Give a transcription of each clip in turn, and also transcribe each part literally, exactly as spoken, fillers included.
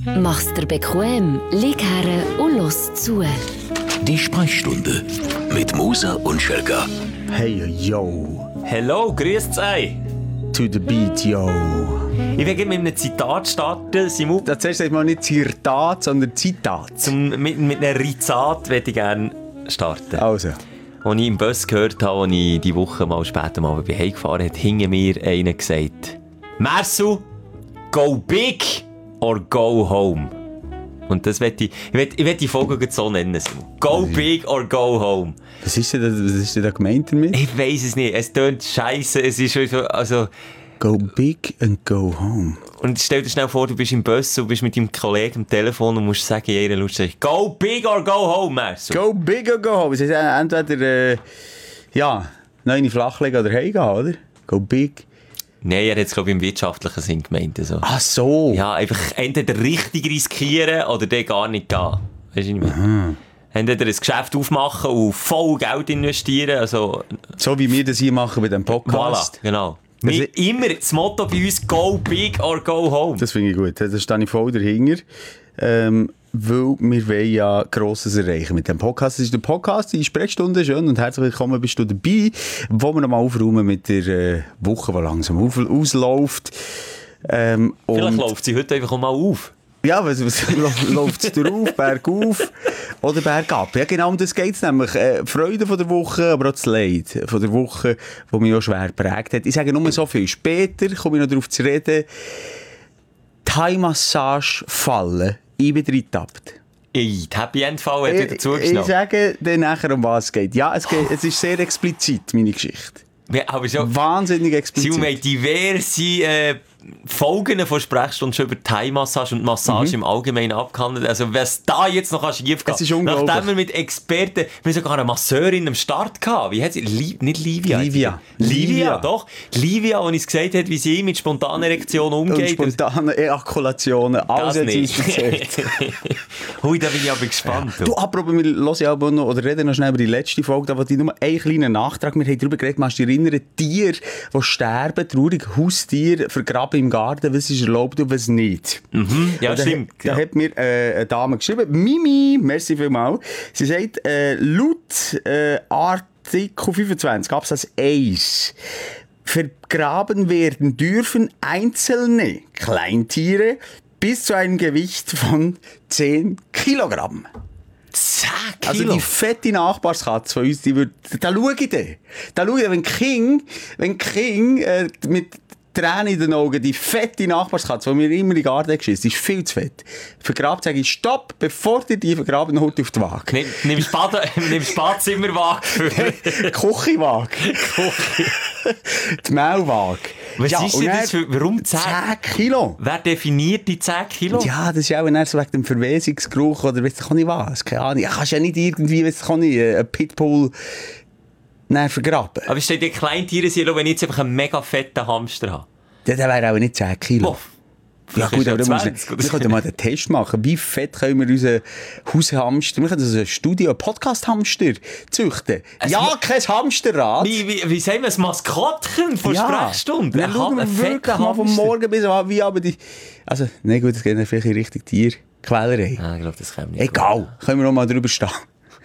Mach's dir bequem, lieg her und los zu. Die Sprechstunde mit Musa und Schelka. Hey, yo. Hello, grüß euch. To the beat, yo. Ich will mit einem Zitat starten, Simon. Das heißt mal nicht Zitat, sondern Zitat. Zum, mit, mit einem Rizat würde ich gerne starten. Also. Als ich im Bus gehört habe, als ich die Woche mal später mal bei heimgefahren hat hinter mir einer gesagt: Marcel, go big or go home. Und das will ich, ich will, ich will die Folge so nennen, Simon. Go big or go home. Was ist denn da, was ist denn da gemeint damit? Ich weiss es nicht. Es tönt scheisse. Es ist schon so, also... Go big and go home. Und stell dir schnell vor, du bist im Bus und bist mit deinem Kollegen am Telefon und musst sagen, jeder Lautstärke: Go big or go home, Marcel. Go big or go home. Das heißt entweder, äh, ja, neue flachlegen oder heimgehen, oder? Go big. Nein, er hat es, glaube ich, im wirtschaftlichen Sinn gemeint. Also. Ach so. Ja, einfach entweder richtig riskieren oder dann gar nicht gehen. Weißt du, was ich meine? Entweder ein Geschäft aufmachen und voll Geld investieren. Also, so wie wir das hier machen bei diesem Podcast. Voilà, genau. Wir, also, immer das Motto bei uns: Go big or go home. Das finde ich gut. Da stehe ich voll dahinter. Ähm, weil wir wollen ja Grosses erreichen mit dem Podcast. Das ist der Podcast, die Sprechstunde. Schön und herzlich willkommen bist du dabei, wo wir nochmal aufräumen mit der äh, Woche, die langsam auf, ausläuft. Ähm, Vielleicht läuft sie heute einfach mal auf. Ja, was, was läuft es drauf? Bergauf oder bergab? Ja, genau um das geht es nämlich. Äh, Freude von der Woche, aber auch das Leid von der Woche, die mich auch schwer geprägt hat. Ich sage nur so viel. Später komme ich noch darauf zu reden. Thai-Massage fallen. Ich bin reingetapt. Ey, die Happy End-Fall hat wieder zugeschnappt. Ich sage dann nachher, um was es geht. Ja, es, geht, es ist sehr explizit, meine Geschichte. Ja, aber schon wahnsinnig explizit. Sie haben diverse äh, Folgen von Sprechstunden schon über Thai-Massage und Massage mhm. im Allgemeinen abgehandelt. Also, was da jetzt noch schief geht. Es ist unglaublich. Nachdem wir mit Experten, wir haben sogar eine Masseurin am Start gehabt. Wie hat sie? Li- nicht Livia. Livia. Livia, Livia. doch. Livia, die uns gesagt hat, wie sie mit spontanen Erektionen umgeht. Und spontane Ejakulationen. Alles hat sie uns erzählt. Hui, da bin ich aber gespannt. Ja. Du, apropos, wir hören ja aber noch, oder reden noch schnell über die letzte Folge, da wollte ich nur einen kleinen Nachtrag. Wir haben darüber geredet, man du dich erinnern, Tiere, die sterben, traurig, Haustiere, vergraben im Garten, was ist erlaubt und was nicht. Mhm. Ja, da, stimmt. Da ja. hat mir äh, eine Dame geschrieben, Mimi, merci vielmals. Sie sagt, äh, laut äh, Artikel fünfundzwanzig, Absatz eins, vergraben werden dürfen einzelne Kleintiere bis zu einem Gewicht von zehn Kilogramm. zehn Kilo? Also die fette Nachbarskatze von uns, die wird, da schaue ich dann. Da schaue ich dann, wenn King, wenn King äh, mit Tränen in den Augen, die fette Nachbarskatze, die mir immer in den Garten geschissen, die ist viel zu fett. Vergrabt, sage ich, stopp, bevor ihr die vergraben, holt auf die Waage. Nimm, nimm, Spad- nimm Spadzimmerwaage für... Küchenwaage. Die Mehlwaage. Was ja, ist denn das für... Warum zehn? zehn Kilo? Wer definiert die zehn Kilo? Ja, das ist auch eher so wegen dem Verwesungsgeruch oder weiss ich nicht was. Keine Ahnung. Ja, kannst ja nicht irgendwie, weiss ich nicht, ein Pitbull vergraben. Aber steht die Kleintiere sind, wenn ich jetzt einfach einen mega fetten Hamster habe? Ja, der wäre auch nicht zehn Kilo. Oh, ja gut, aber zwanzig, wir können mal den Test machen. Wie fett können wir unseren Haushamster, wir können also ein Studio, ein Podcast-Hamster züchten. Also, ja, kein Hamsterrad. Wie, wie, wie sagen wir, ein Maskottchen von ja. Sprechstunde? Dann schauen wir wirklich mal vom Morgen bis am wie aber die... Also, nein gut, es geht nicht vielleicht in Richtung Tierquälerei. Ah, ich glaube, das können wir nicht. Egal, gut. Können wir noch mal drüber stehen.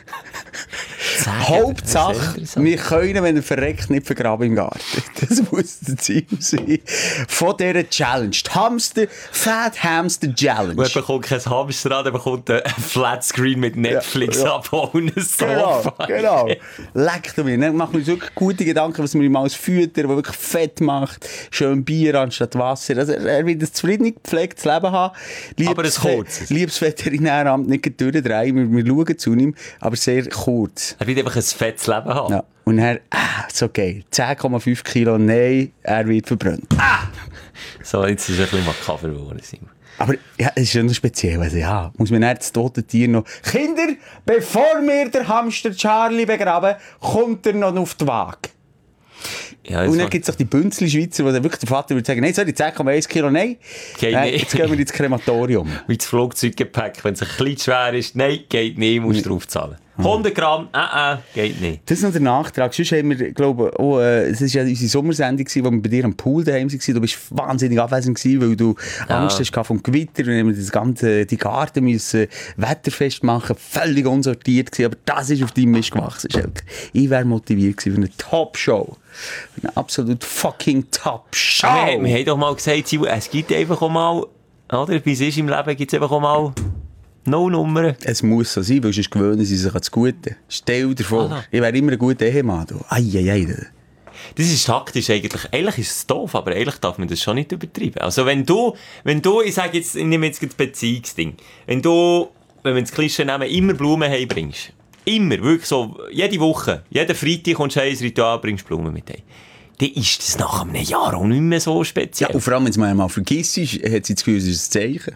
Hauptsache, wir können, wenn er verreckt, nicht vergraben im Garten. Das muss das Ziel sein. Von dieser Challenge. Die Hamster, Fat Hamster Challenge. Und er bekommt kein Hamsterrad, er bekommt einen Flatscreen mit Netflix ja, ab und ein Sofa. Genau, genau. Leckt mir. Dann macht mir wirklich gute Gedanken, was man ihm alles füttert, der wirklich fett macht. Schön Bier anstatt Wasser. Also er will ein zufrieden gepflegtes Leben haben. Liebes aber es kurz. Liebes Veterinäramt nicht durchdrehen. Wir, wir schauen zu ihm, aber sehr kurz. Er will einfach ein fettes Leben haben. Ja. Und er, ah, so geil. zehn Komma fünf Kilo, nein, er wird verbrannt. Ah! So, jetzt ist es ein bisschen makaber geworden. Aber ja, es ist schon speziell. Also, ja, muss man nicht das tote Tier noch... Kinder, bevor wir den Hamster Charlie begraben, kommt er noch auf die Waage. Ja, und dann gibt es auch die Bünzli-Schweizer, wo dann wirklich der Vater würde sagen, nein, sorry, zehn Komma eins Kilo, nein. Geht nein nicht. Jetzt gehen wir ins Krematorium. Wie das Flugzeuggepäck, wenn es ein bisschen schwer ist, nein, geht nicht, musst du drauf zahlen. hundert Gramm, äh, äh, geht nicht. Das ist noch der Nachtrag. Sonst haben wir, glaube ich, oh, äh, es war ja unsere Sommersendung, wo wir bei dir am Pool daheim waren. Du bist wahnsinnig abwesend gewesen, weil du Ja. Angst hast vom Gewitter. Wir haben das ganze, die Garten müssen wetterfest machen, völlig unsortiert gewesen. Aber das ist auf deinem Mist gewachsen, Schelker. Ich wäre motiviert gewesen für eine Top-Show. Eine absolut fucking Top-Show. Wir, wir haben doch mal gesagt, es gibt einfach auch mal, oder, bis ist im Leben gibt es einfach auch mal No-Nummern. Es muss so sein, weil sonst gewöhnen sie sich an das Gute. Stell dir vor, Voilà. ich wäre immer ein guter Ehemann. Du. Ei, ei, ei. Das ist taktisch eigentlich. Eigentlich ist es doof, aber eigentlich darf man das schon nicht übertreiben. Also wenn du, wenn du, ich sage jetzt, ich nehme jetzt das Beziehungsding, wenn du, wenn wir das Klischee nehmen, immer Blumen heimbringst, immer, wirklich so, jede Woche, jeden Freitag kommst du heim ins Ritual, bringst Blumen mit heim, dann ist das nach einem Jahr auch nicht mehr so speziell. Ja, und vor allem, wenn es mal einmal vergisst, hat sie das Gefühl, es ist ein Zeichen.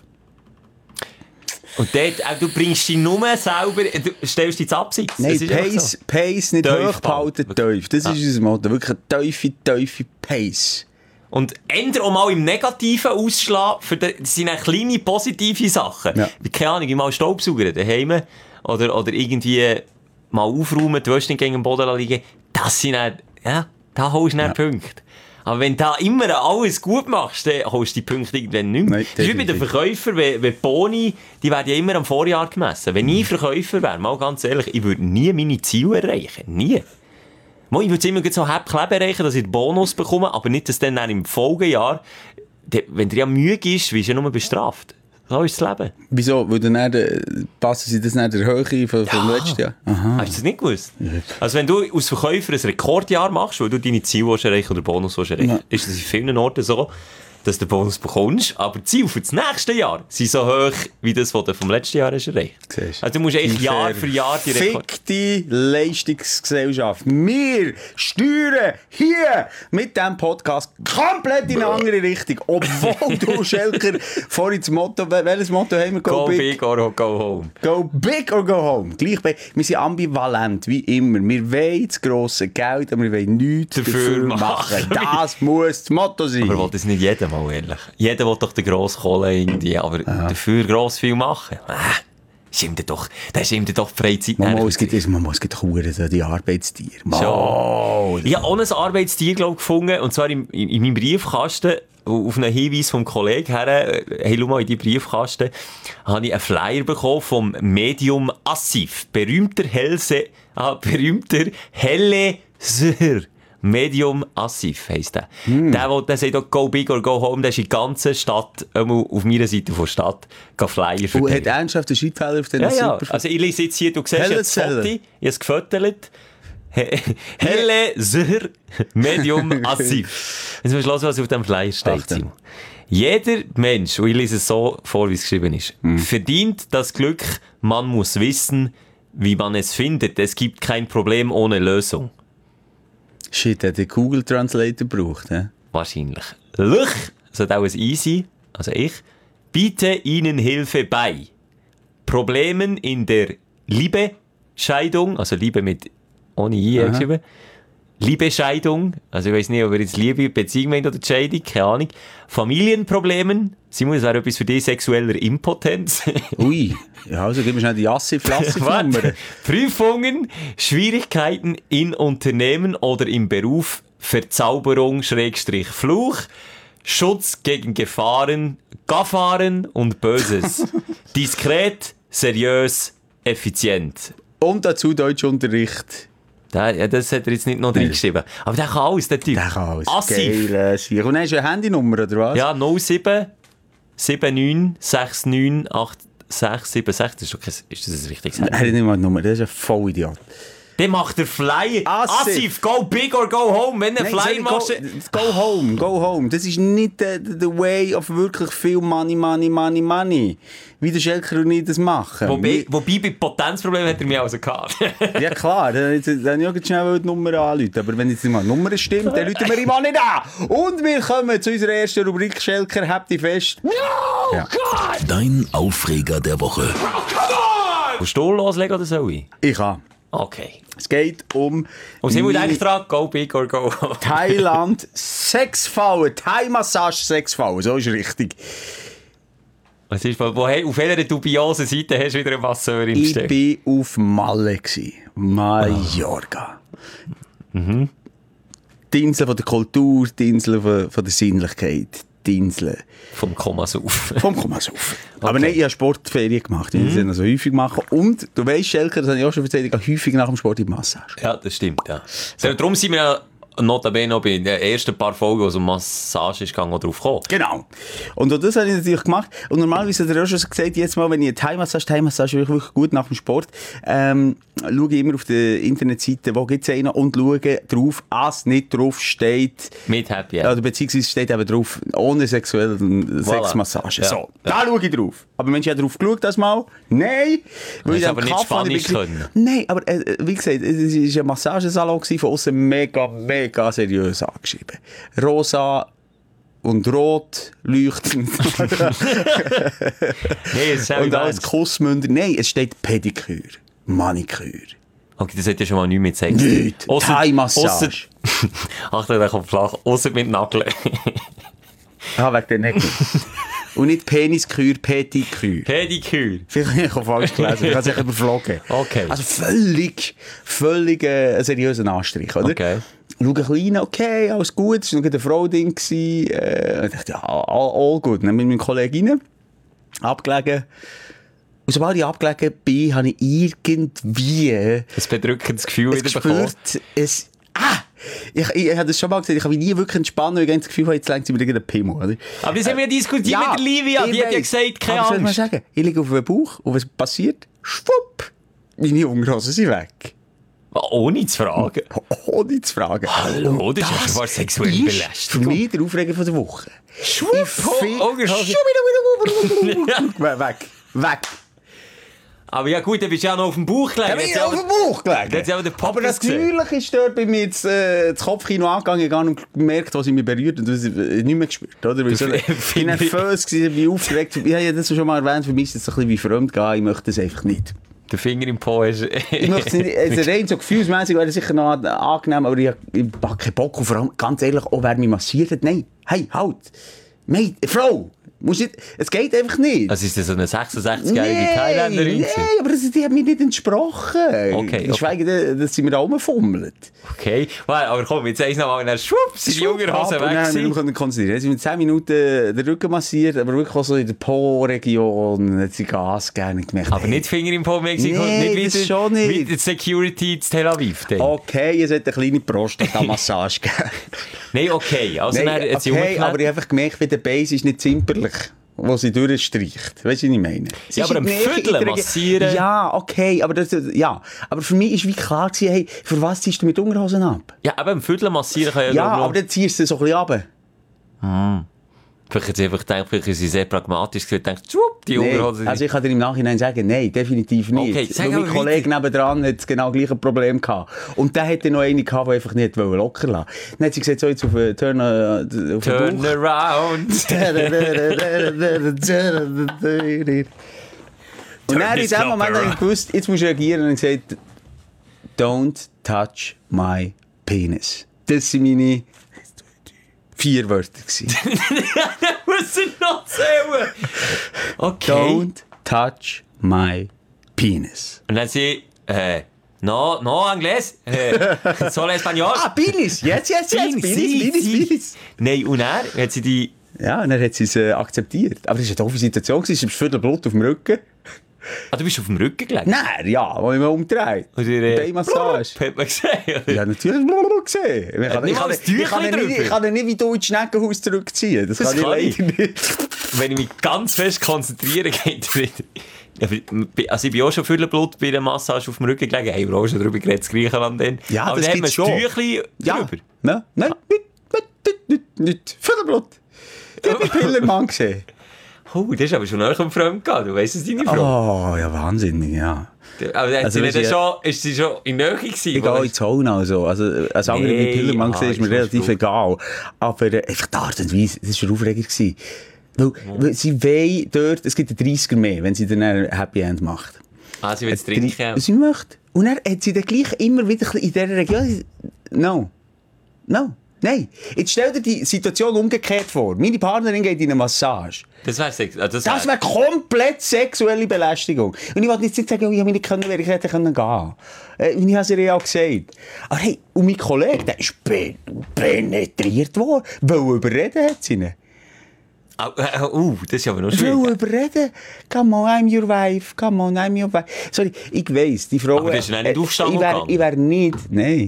Und dort, auch, du bringst dich nur selber, du stellst dich ins Abseits. Nein, Das ist einfach Pace, so. Pace nicht Tief hoch behalten, tief. Das Ja. ist unser Motto. Wirklich eine tiefe, tiefe Pace. Und ändere auch mal im Negativen ausschlagen, für die, das sind auch kleine positive Sachen. Ja. Wie, keine Ahnung, wie mal Staubsauger daheim oder, oder irgendwie mal aufräumen, die Wäsche gegen den Boden liegen. Das sind dann, ja, da holst du dann Ja. Punkte. Aber wenn du da immer alles gut machst, dann holst du die Punkte irgendwann nicht mehr. Nein, Das ist wie bei den definitiv. Verkäufern, wenn, wenn die Boni, die werden ja immer am Vorjahr gemessen. Wenn ich Verkäufer wäre, mal ganz ehrlich, ich würde nie meine Ziele erreichen. Nie. Mal, ich würde immer so Häppchen erreichen, dass ich den Bonus bekomme, aber nicht, dass dann, dann im Folgejahr, de- wenn dir ja Mühe ist, wirst du ja nur bestraft. So ist das Leben. Wieso? Weil dann nicht, äh, passen sie das nicht der Höhe vom, vom Ja. letzten Jahr? Aha. Hast du das nicht gewusst? Also wenn du als Verkäufer ein Rekordjahr machst, weil du deine Ziele willst erreichen oder den Bonus willst erreichen, Ja. ist das in vielen Orten so, dass du den Bonus bekommst, aber die Ziele für das nächste Jahr sind so hoch, wie das, was du vom letzten Jahr hast erreicht. Siehst. Also du musst eigentlich Die Jahr für Jahr die Rekord... Fickte Leistungsgesellschaft. Wir steuern hier mit diesem Podcast komplett in eine andere Richtung. Obwohl du, Schelker, vorhin das Motto, welches Motto haben wir? Go big or go home. Go big or go home. Gleich bei, wir sind ambivalent, wie immer. Wir wollen das grosse Geld, aber wir wollen nichts Dafür dafür, machen. machen. Das muss das Motto sein. Aber will das nicht jeder mal, ehrlich? Jeder will doch den grossen Kohle irgendwie, aber dafür gross viel machen. Ah, ist ihm doch, das ist ihm doch die Freizeit. Mama, näher. es gibt, es, Mama, es gibt Huren, so die Arbeitstiere. Schon. Oh, Ich habe auch ein Arbeitstier, glaub, gefunden, und zwar in, in, in meinem Briefkasten, auf einen Hinweis vom Kollegen her, äh, hey, schau mal in die Briefkasten, habe ich einen Flyer bekommen vom Medium Assif. Berühmter Helse, ah, berühmter Helle Sir. Medium Assif heisst der. Hm. Der, der, der sagt auch, go big or go home, der ist in der ganzen Stadt, einmal auf meiner Seite der Stadt, geht Flyer und verteilen. hat ernsthaft einen Schreibfehler auf den Ja, ja. Super... Also ich lese jetzt hier, du siehst Helle jetzt das Foto, Zelle. ich habe es gefotolt. He- Helle Sir Medium Assif. Jetzt musst du hören, was auf dem Flyer steht, Achtung. Simon. Jeder Mensch, und ich lese es so vor, wie es geschrieben ist, verdient das Glück, man muss wissen, wie man es findet. Es gibt kein Problem ohne Lösung. Shit, hat der Google Translator gebraucht, hä? Wahrscheinlich. Lüch, das hat auch ein Easy, also ich, biete Ihnen Hilfe bei Problemen in der Liebescheidung, also Liebe mit ohne I Aha. geschrieben, Liebescheidung, also ich weiß nicht, ob er jetzt Liebe, Beziehung meint oder Scheidung, keine Ahnung, Familienproblemen, Simon, das wäre etwas für dich, sexueller Impotenz. Ui, ja, also gib mir schnell die Assif-Lassif-Nummer. Warte. Prüfungen, Schwierigkeiten in Unternehmen oder im Beruf, Verzauberung, Schrägstrich, Fluch, Schutz gegen Gefahren, Gefahren und Böses. Diskret, seriös, effizient. Und dazu Deutschunterricht. Der, ja, das hat er jetzt nicht noch drin geschrieben. Aber der kann alles, der Typ. Der kann alles. Assif. Geil, Sieg. Und dann hast du eine Handynummer, oder was? Ja, null sieben sieben neun sechs neun acht sechs sieben sechs. Das ist, doch kein, ist das ein richtiges Handy? Er hat nicht mal eine Nummer, das ist ein Vollidiot. Der macht der Flyer. Assif. Assif, go big or go home. Wenn du einen Nein, Flyer sorry, machst... go, go home, go home. Das ist nicht der the way of wirklich viel Money, Money, Money, Money. Wie der Schelker und ich das machen. Wobei, wobei bei Potenzproblemen hat er mich also gehabt. Ja klar, dann dann habe ich schnell die Nummer anrufen. Aber wenn jetzt mal die Nummer stimmt, dann rufen wir ihm auch nicht an. Und wir kommen zu unserer ersten Rubrik, Schelker, habt ihr fest. No, Ja. God! Dein Aufreger der Woche. Willst du loslegen oder soll ich? Ich kann. Okay. Es geht um Und sie muss meine eigentlich dran, go big or go home. Thailand Sexfallen, Thai-Massage Sexfallen, so ist richtig. Was ist, wo, wo, auf welcher dubiosen Seite hast du wieder eine Masseurin Ich bestellt? war auf Malle. Gewesen. Mallorca. Oh. Mhm. Die Insel von der Kultur, die Insel von, von der Sinnlichkeit, die Insel Vom Kommasauf. vom Kommasauf. Okay. Aber nein, ich habe Sportferien gemacht. Ich Mhm. habe das also häufig machen. Und du weißt, Schelker, das habe ich auch schon erzählt, ich gehe häufig nach dem Sport in die Massage. Ja, das stimmt, ja. So. Darum sind wir ja notabene noch bei den ersten paar Folgen, wo es um Massage ist, gegangen, drauf gekommen. Genau. Und auch das habe ich natürlich gemacht. Und normalerweise hat er auch schon gesagt, jetzt mal, wenn ich eine Thai-Massage, Thai-Massage wirklich, wirklich gut nach dem Sport, ähm, schaue ich immer auf der Internetseite, wo gibt es einen, und schaue drauf, als nicht drauf steht, Mit Happy End. ja, oder beziehungsweise steht eben drauf, ohne sexuelle Sexmassage. Ja. So, Ja. da schaue ich drauf. Aber Mensch, ich habe drauf geschaut, das mal? Nein! Weil hast ich aber am nicht Kaffee habe ich Spanisch wirklich- können. Nein, aber äh, wie gesagt, es war ein Massagesalon gewesen, von außen mega, mega seriös angeschrieben. Rosa und rot leuchtend. Nee, das ist und alles Kussmünder. Nein, es steht Pediküre, Maniküre. Okay, das hat ja schon mal nichts mit Sex. Nicht. Ausser- Thai-Massage. ausser- Achtung, der kommt flach. Ausser mit Nageln. Ah, wegen der Nägel. Und nicht Penisküre, Pediküre. Pediküre. Vielleicht habe ich auch falsch gelesen, ich habe es echt überflogen. Okay. Also völlig, völlig äh, ein seriöser Anstrich, oder? Okay. Schau ein klein, okay, alles gut, es war noch eine Frau-Ding. Äh, ich dachte, ja, all, all gut. Dann bin ich mit meinem Kollegen rein, abgelegen. Und sobald ich abgelegen bin, habe ich irgendwie Ein bedrückendes Gefühl es wieder bekommen. gespürt, es... Ah! Ich, ich, ich habe das schon mal gesagt, ich habe mich nie wirklich entspannen, weil ich das Gefühl habe, jetzt längt sie mir irgendeinen Pimmel, oder? Aber das haben wir diskutiert Ja, mit der Livia. ich Die hat ja weiss. gesagt, keine Aber soll ich mal Angst. sagen, ich liege auf dem Bauch und was passiert? Schwupp! Meine Unterhosen sind weg. Ohne zu fragen. Ohne zu fragen. Hallo, das ist ja Das schon fast sexuelle ist Belästigung. für mich der Aufreger von der Woche. Schwupp, Ich oh, Unterhosen. find- Weg. Weg. Aber ja gut, dann bist du ja noch auf dem Bauch gelegen. Ich bin Jetzt auf dem Bauch gelegen. Jetzt haben wir den Aber das Poppers gesehen. Gefühl ist dort bei mir das, äh, das Kopfkino angegangen. Ich habe gar nicht gemerkt, was ich mich berührt und das äh, nicht mehr gespürt. Oder? Weil ich so, ich bin nervös gewesen, ich bin aufgeregt. Ich habe ja das schon mal erwähnt, für mich ist das so ein bisschen wie Fremdgehen. Ich möchte das einfach nicht. Der Finger im Po ist... Ich möchte es nicht, also rein so gefühlsmässig wäre es sicher noch angenehm, aber ich, ich habe keinen Bock. Und vor allem, ganz ehrlich, auch wer mich massiert hat, nein, hey, halt, Mate, Frau, musst nicht, es geht einfach nicht. Also ist das so eine sechsundsechzigjährige Thailänderin? Nein, aber das, die hat mir nicht entsprochen. Okay, Geschweige denn, dass sie mir da rumfummelt. Okay, well, aber komm, jetzt eins noch mal, dann schwupp, sind die Unterhosen weg Nein, wir gewesen. können konzentrieren. Sie haben zehn Minuten den Rücken massiert, aber wirklich auch so in der Po-Region hat sie Gas gegeben. Gemerkt, Aber nicht Finger im Po Mexiko, Nee, nicht das wieder, schon nicht. wieder Security zu Tel Aviv. Dann. okay, es hat eine kleine Prostata-Massage gegeben. Nein, okay, also Nein, dann hat sie okay, umgekehrt. aber ich habe einfach gemerkt, wie der Base ist nicht zimperlich, wo sie durchstreicht. Weißt du, was ich meine? Sie Ja, ist aber in am der Nähe Viertel in der- massieren- Ja, okay, aber, das, ja. aber für mich war wie klar gewesen, hey, für was ziehst du mit Unterhosen ab? Ja, aber im Viertel massieren kann ja, Ja, glaub aber dann ziehst du sie so ein bisschen runter. ich, vielleicht hat sie einfach gedacht, vielleicht ist sie sehr pragmatisch gewesen, denkt, schwupp, die Nee, Unterhosen. also ich kann dir im Nachhinein sagen, nein, definitiv nicht. Okay, sag Weil mein aber Kollege nebendran hat genau das gleiche Problem gehabt. Und der hatte noch eine gehabt, die einfach nicht locker lassen wollte. Dann hat sie gesagt, so jetzt auf den Turn, äh, auf Turn den Bauch. around. Und dann in this dem club Moment habe ich around. gewusst, jetzt musst du reagieren und gesagt, don't touch my penis. Das waren meine vier Wörter gewesen. Was sind noch zählen? Okay. Don't touch my penis. Und dann sie, äh, no, no, Angles, äh, solo Español. Ah, Penis! Yes, yes, yes! Penis, Penis, Penis! Nein, und er hat sie die... Ja, und dann hat sie es äh, akzeptiert. Aber das war eine doofe Situation. Es war viel Blut auf dem Rücken. Ah, du bist auf dem Rücken gelegen? Nein, ja, als ich mich umdreht. Oder, äh, Beinmassage. Hat man gesehen, oder? Ja, natürlich blablabla gesehen. Ich kann, nicht ich, mal kann, das ich, kann Tüchlein ihn nicht, drüber? ich kann ihn nicht wie du ins Schneckenhaus zurückziehen. Das, Das kann, kann ich leider nicht. Wenn ich mich ganz fest konzentriere, geht es wieder. Ja, also ich bin auch schon viel Blut bei der Massage auf dem Rücken gelegen. Hey, wir haben auch schon darüber geredet, in Griechenland. Dann. Ja, aber das dann hat man gibt's das schon. Tüchlein Ja, drüber. nein, nein, nicht, nicht, nicht, nicht. Viel Blut. Ich habe einen Pillermann gesehen. Oh, das ist aber schon noch ein Fremd gehabt. Du weißt es, deine Frau. Oh, ja, wahnsinnig, ja. Aber hat Also, sie nicht wenn sie- schon, ist sie schon in Nähe gewesen? Ich gehe auch in die Zone, also. Also, als andere Nee, wie Pillermann ja, gesehen, ist mir ich weiß relativ schon. egal. Aber äh, einfach die Art und Weise, das war ein Aufreger gewesen. Weil, weil sie wollen dort, es gibt einen dreißiger mehr, wenn sie dann ein Happy End macht. Ah, sie will es Drei- trinken. Sie möchte. Und dann hat sie dann gleich immer wieder in dieser Region, no, no. Nein, jetzt stell dir die Situation umgekehrt vor. Meine Partnerin geht in eine Massage. Das wäre Sex. Also das Das wär... wäre komplett sexuelle Belästigung. Und ich wollte jetzt nicht sagen, oh, ich hätte nicht können, ich hätte können gehen. Äh, und ich habe es ihr ja auch gesagt. Aber hey, und mein Kollege, der ist pen- penetriert worden, weil er überreden hat sie ihn. Uh, uh, uh, das ist aber noch Weil schwierig. er überreden. Come on, I'm your wife. Come on, I'm your wife. Sorry, ich weiss, die Frau... Aber das ist ja nicht aufgestanden ich wär, gegangen. ich wär nicht, nein.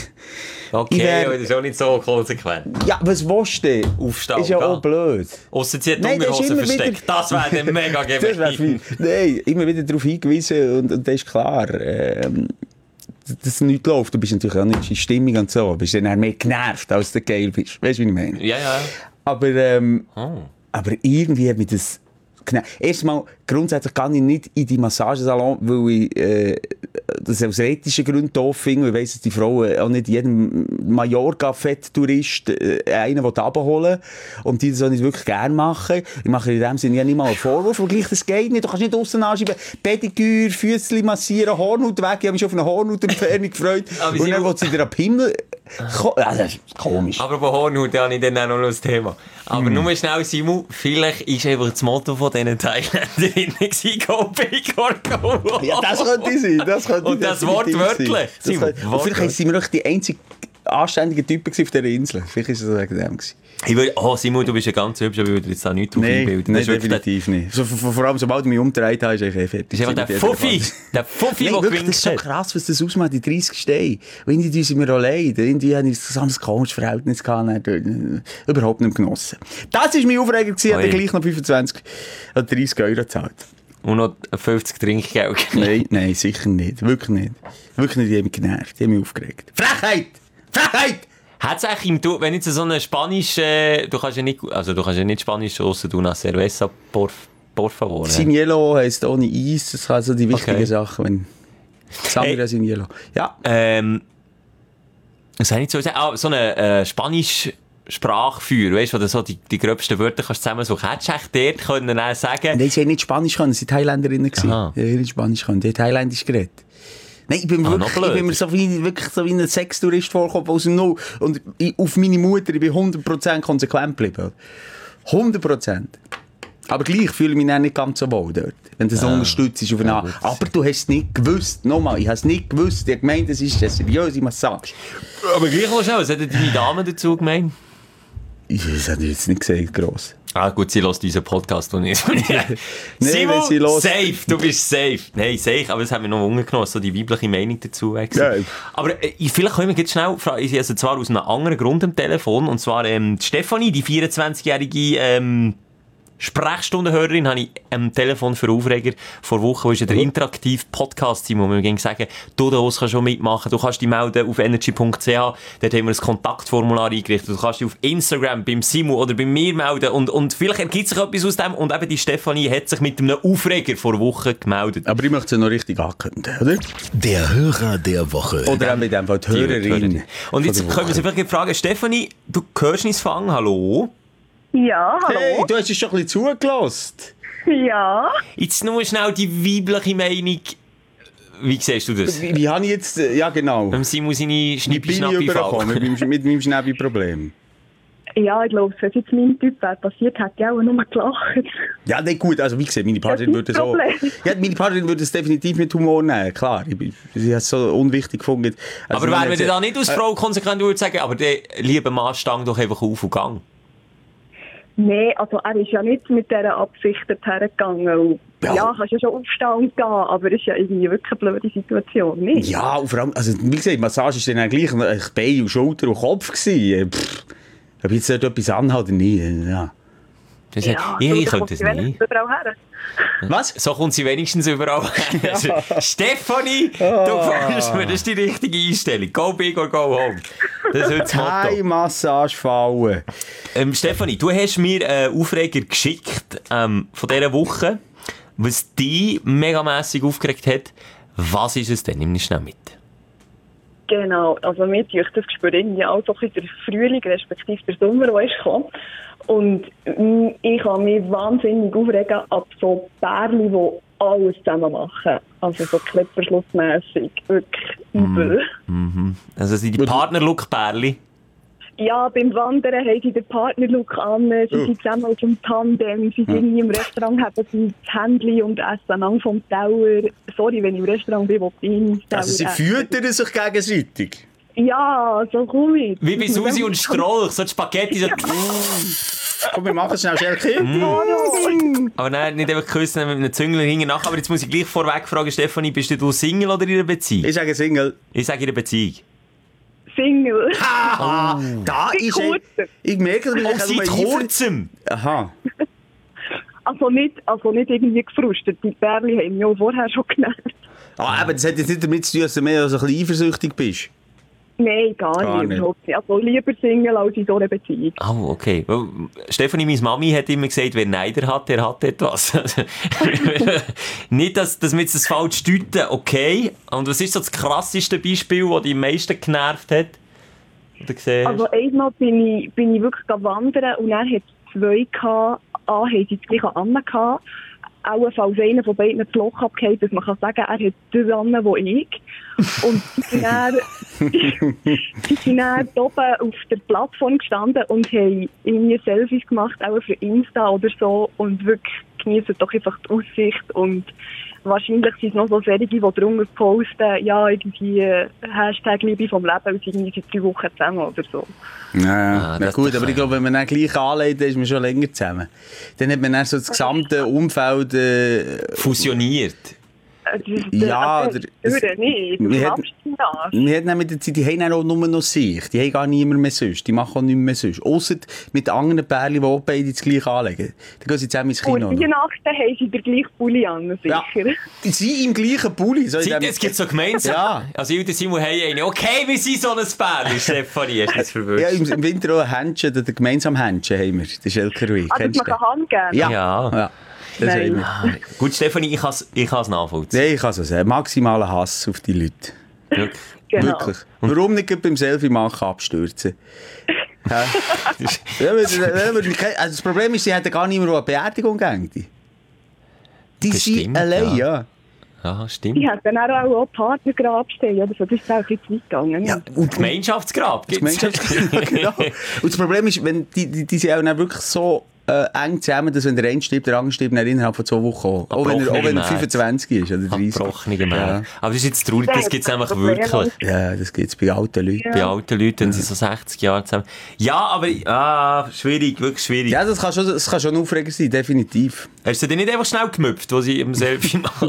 Okay, Ich wär- aber das ist auch nicht so konsequent. Ja, was willst du denn? Aufstehen Ist ja und auch gehen. blöd. Ausser sie hat die Nein, das ist Unterhose immer versteckt. wieder- Das wäre dann mega Das wär gemein. viel. Nein, immer wieder darauf hingewiesen und, und das ist klar, ähm, dass nichts läuft. Du bist natürlich auch nicht in Stimmung und so. Du bist dann eher mehr genervt, als du geil bist. Weißt du, wie ich meine? Ja, ja. Aber, ähm, Oh. aber irgendwie hat mich das genervt. Erstmal, grundsätzlich kann ich nicht in die Massagesalon, weil ich äh, das aus ethischen Gründen doof finde. Ich weiss, dass die Frauen auch nicht jedem Mallorca-Fett-Tourist äh, einen abholen und die das auch nicht wirklich gerne machen. Ich mache in dem Sinne ja nicht mal einen Vorwurf, aber gleich, das geht nicht. Du kannst nicht aussen anschieben, Pediküre, Füßchen massieren, Hornhaut weg. Ich habe mich schon auf eine Hornhautentfernung gefreut. Aber Und sie- dann will sie dir ab Himmel... Ko- also, das ist komisch. Aber bei Hornhaut habe ich dann auch noch ein Thema. Aber Hm. nur schnell, Simon, vielleicht war einfach das Motto von diesen Thailänderinnen «Go big or go home». Ja, das könnte sein. Das könnte Und das definitiv wortwörtlich. sein. Das Simon, könnte- und wortwörtlich. vielleicht sind wir doch die einzigen anständigen Typen auf dieser Insel. Vielleicht ist es wegen dem gewesen. Ich will, oh Simon, du bist ja ganz hübsch, aber ich würde jetzt da nichts drauf Nein, einbilden. nein, Das ist wirklich definitiv nicht. So, vor vor allem, sobald ich mich umgedreht habe, ist eigentlich eh fertig. der- Das ist einfach der Fuffi, der Fuffi, Nein, der wirklich, das ist so gewinnt hat. krass, was das ausmacht, die dreißig Steine. Und irgendwie sind wir auch leid. Irgendwie haben wir so ein komisches Verhältnis gehabt. Dann, äh, überhaupt nicht genossen. Das war mein Aufreger, gewesen, hat Oi. er gleich noch fünfundzwanzig oder dreißig Euro gezahlt. Und noch fünfzig Trinkgeld. Nein, nein, sicher nicht. Wirklich nicht. Wirklich nicht, die haben mich genervt. Die haben mich aufgeregt. Frechheit! Frechheit! Hat es eigentlich, im Du- wenn jetzt so eine Spanisch, äh, du kannst ja nicht, also du kannst ja nicht Spanisch ausser du nach Cerveza, por, por favor. Sin Hielo heisst ohne Eis. Das sind also die wichtigen Okay. Sachen. Wenn Sangria Hey. Sin Hielo. Ja. Ähm, was soll ich so sagen? Ah, so eine äh, Spanisch Sprachführer, weißt du, wo du so die, die gröbsten Wörter kannst zusammen so, hättest du echt dort können auch sagen, Nein, sie haben nicht Spanisch können, sie waren Thailänderinnen. Aha. Ja, nicht Spanisch können, die haben Thailändisch geredet. Nein, ich bin, Ah, wirklich, noch ich bin mir so wie, wirklich so wie ein Sextourist vorgekommen aus dem Null. Und ich, auf meine Mutter, ich bin hundert Prozent konsequent geblieben. hundert Prozent. Aber gleich fühle ich mich dann nicht ganz so wohl dort. Wenn das Ah. unterstützt ist auf eine Art. Aber du hast es nicht gewusst. Nochmal, ich habe es nicht gewusst. Ich habe gemeint, es ist eine seriöse Massage. aber gleich noch schnell, was hat denn deine Dame dazu gemeint? Das habe ich jetzt nicht gesagt, gross. Ah gut, sie hört unseren Podcast und nicht. Simon, wenn sie hört- safe, du bist safe. Nein, safe, aber das haben wir noch umgenommen, so die weibliche Meinung dazu. Äh, Ja. Aber äh, vielleicht können wir jetzt schnell fragen, ich also zwar aus einem anderen Grund am Telefon, und zwar ähm, die Stefanie, die vierundzwanzigjährige ähm, Sprechstundenhörerin, habe ich am Telefon für Aufreger vor Wochen, wo ist ja der interaktive Podcast, wo wir gehen sagen, du da kannst schon mitmachen, du kannst dich melden auf energy punkt c h, dort haben wir ein Kontaktformular eingerichtet, du kannst dich auf Instagram beim Simon oder bei mir melden und, und vielleicht ergibt sich etwas aus dem und eben die Stefanie hat sich mit einem Aufreger vor Wochen gemeldet. Aber ich möchte es noch richtig ankündigen, oder? Der Hörer der Woche. Oder auch mit dem Fall die Die Hörerin. Hörerin. Und jetzt von der können wir Woche. sie vielleicht fragen, Stefanie, du hörst uns fangen, hallo? Ja, hallo. Hey, du hast es schon ein bisschen zugelassen. Ja. Jetzt nur schnell die weibliche Meinung. Wie siehst du das? Wie, wie habe ich jetzt... äh, Ja, genau. Wenn Simon seine Wie bin ich Schnippi-Schnappi übergekommen fallen. mit, meinem- mit meinem Schnäbi-Problem? Ja, ich glaube, wenn es jetzt mein Typ wäre passiert, hätte ich auch nur gelacht. Ja, nicht gut. Also wie gesagt, meine Partnerin Das würde ist so... das Problem. Ja, meine Partnerin würde es definitiv mit Humor nehmen, klar. Ich, bin- sie hat es so unwichtig gefunden. Also, Aber wenn wären wir jetzt- da nicht als Frau konsequent würde sagen, aber der liebe Mann stang doch einfach auf und gang. Nein, also er ist ja nicht mit dieser Absicht dorthin gegangen. Und Ja. ja, kannst ja schon aufstehen und gehen, aber es ist ja irgendwie wirklich eine blöde Situation, nicht? Ja, und vor allem... Also wie gesagt, die Massage war dann auch gleich äh, Bein und Schulter und Kopf gewesen. Pff, ob jetzt dort etwas anhat oder nicht, ja. Das Ja, ich, so, ich da könnte kommt es sie wenigstens nicht. überall her. Was? So kommt sie wenigstens überall her. Also, Stefanie, du fühlst mir, das ist die richtige Einstellung. Go big or go home. Das ist heute das Motto. Keine Massage fallen. Ähm, Stefanie, du hast mir einen Aufreger geschickt ähm, von dieser Woche, was dich megamässig aufgeregt hat. Was ist es denn? Nimm mich schnell mit. Genau, also mir tue ich das Gespür irgendwie auch so ein bisschen der Frühling, respektive der Sommer, der ist gekommen. Und mm, ich kann mich wahnsinnig aufregen ab so Pärchen, die alles zusammen machen. Also so klettverschlussmässig, wirklich übel. Also sind die Partner-Look-Pärli. Ja, beim Wandern haben sie den Partnerlook an, sie Oh. sind zusammen auf dem Tandem, sie sind irgendwie im Restaurant, haben sie das Handy und essen lang vom Tower. Sorry, wenn ich im Restaurant bin, wo ich nicht Tower Also sie essen. füttern sich gegenseitig. Ja, so komm ich. Wie bei Susi und Strolch, so die Spaghetti. So. Komm, wir machen schnell Schelke. Aber nein, nicht einfach küssen mit einem Züngler hinten nach. Aber jetzt muss ich gleich vorweg fragen, Stefanie, bist du Single oder in einer Beziehung? Ich sage Single. Ich sage in einer Beziehung. Single. Haha, da Seit ist er. kurzem. Ich merke, dass Oh, seit kurzem! Aha. Also nicht, also nicht irgendwie gefrustet. Die Bärli haben mich auch vorher schon genervt. Ah, aber das hat jetzt nicht damit zu tun, dass du mehr so ein bisschen eifersüchtig bist. Nein, gar, Gar nicht. nicht. Überhaupt nicht. Also lieber Single als in so einer Beziehung. Oh, okay. Well, Stefanie, meine Mami hat immer gesagt, wer Neider hat, der hat etwas. Nicht, dass, dass wir jetzt das falsch deuten, okay. Und was ist so das krasseste Beispiel, das dich am meisten genervt hat? Oder gesehen hast? Also einmal bin ich, bin ich wirklich wandern und dann hat es zwei gehabt. A, haben sie das gleiche an gehabt. Auch falls einer von beiden das Loch abgeht, dass man kann sagen, er hat das an, wo ich. Und sie sind dann, sie sind dann oben auf der Plattform gestanden und haben irgendwie Selfies gemacht, auch für Insta oder so. Und wirklich genießen doch einfach die Aussicht. Und wahrscheinlich sind es noch so solche, die drunter posten, ja, irgendwie äh, Hashtag Liebe vom Leben und sie sind seit drei Wochen zusammen oder so. Ja, Ah, na das gut, doch, aber ich ja. glaube, wenn man dann gleich anlegt, dann ist man schon länger zusammen. Dann hat man dann so das gesamte Umfeld... Äh, Fusioniert. Äh, Das ist, Ja, also, oder- das würde nicht. Du Wir glaubst du das? wir haben dann mit der Zeit, die haben dann auch nur noch sich. Die haben gar niemand mehr sonst. Die machen auch nichts mehr sonst. Ausser mit anderen Pärchen, die auch beide das gleiche anlegen. Dann gehen sie zusammen ins Kino. Und Weihnachten haben sie den gleichen Pulli an, sicher. Ja. Die sind im gleichen Pulli. So in Sie, dem- es gibt so gemeinsam. Ja. Also, ich und der Simon haben eine. Okay, wir sind so ein Pärchen, Stefanie. Hast du das verwirrt? Ja, im, im Winter auch ein Händchen, oder gemeinsam Händchen haben wir. Das ist Elkerweg. Ah, dass Kennst man du kann Hand geben den? Ja. Ja. ja. Das Nein. haben wir. Ah, gut, Stefanie, ich kann es ich kann's nachvollziehen. Nein, ich kann so sagen. Maximaler Hass auf die Leute. Wirklich. Genau. Wirklich. Warum nicht gerade beim Selfie machen abstürzen? Hä? Ja, weil- weil- weil- also das Problem ist, sie hätten gar nicht mehr eine Beerdigung gegangen. Die, die Das sind stimmt, allein, ja. ja. Ja, stimmt. Die haben dann auch auch Partnergrab stehen, oder so. Das ist auch ein bisschen zu weit gegangen. ja und Gemeinschaftsgrab das gibt's. Gemeinschafts- genau. Und das Problem ist, wenn die, die, die sind auch dann wirklich so äh, eng zusammen, dass wenn der eine stirbt, der andere stirbt dann innerhalb von zwei Wochen auch. Auch wenn er, auch wenn er Abbrochene fünfundzwanzig ist oder dreißig. Abbrochene Ja. Gemäß. Aber das ist jetzt traurig, das gibt es nämlich wirklich. Ja, das gibt es bei alten Leuten. Bei alten Leuten, wenn sie so sechzig Jahre zusammen. Ja, aber ah, schwierig, wirklich schwierig. Ja, das kann schon, das kann schon ein Aufreger sein, definitiv. Hast du denn nicht einfach schnell gemüpft, wo sie im Selfie machen?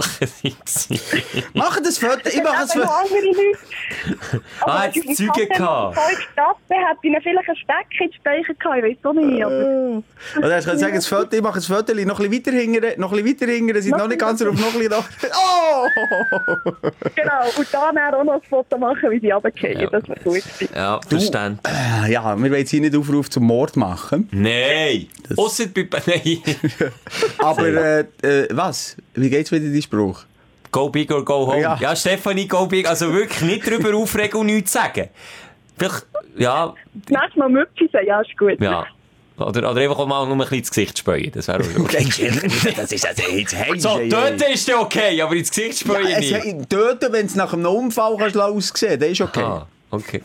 Machen das Foto, ich mache das Aber noch Foto. andere Leute. Ah, Aber hat's wenn ich Züge Kaffee gehabt? mit Zeug Stappen, hätte ich ihnen vielleicht einen Speck in die Speicher gehabt, ich weiß auch nicht. Aber Oder hast du sagen, das Foto, ich mache das Foto noch ein bisschen weiter hingern, noch ein bisschen weiter hingern, sind noch nicht ganz auf, noch ein bisschen nach. Oh! genau, und dann auch noch ein Foto machen, wie sie runterfallen. Ja. Das wäre gut. Ja, verstanden. Ah, Ja, wir wollen jetzt hier nicht Aufruf zum Mord machen. Nein! Ausser bei... Nein! Aber, äh, äh, was? Wie geht's wieder, dein Spruch? Go big or go home. Ja. Ja, Stefanie, go big. Also wirklich nicht drüber aufregen und nichts sagen. Vielleicht, ja, Das nächste Mal Müpfi sagen, ja, ist gut. ja. Oder, oder einfach auch mal nur ein bisschen ins Gesicht späuen. Das wäre auch okay. Das ist also jetzt heiß. So, töten ist ja okay, aber ins Gesicht späuen Ja, nicht. es, töten, wenn es nach einem Unfall kannst aussehen, das ist okay. Ah, okay.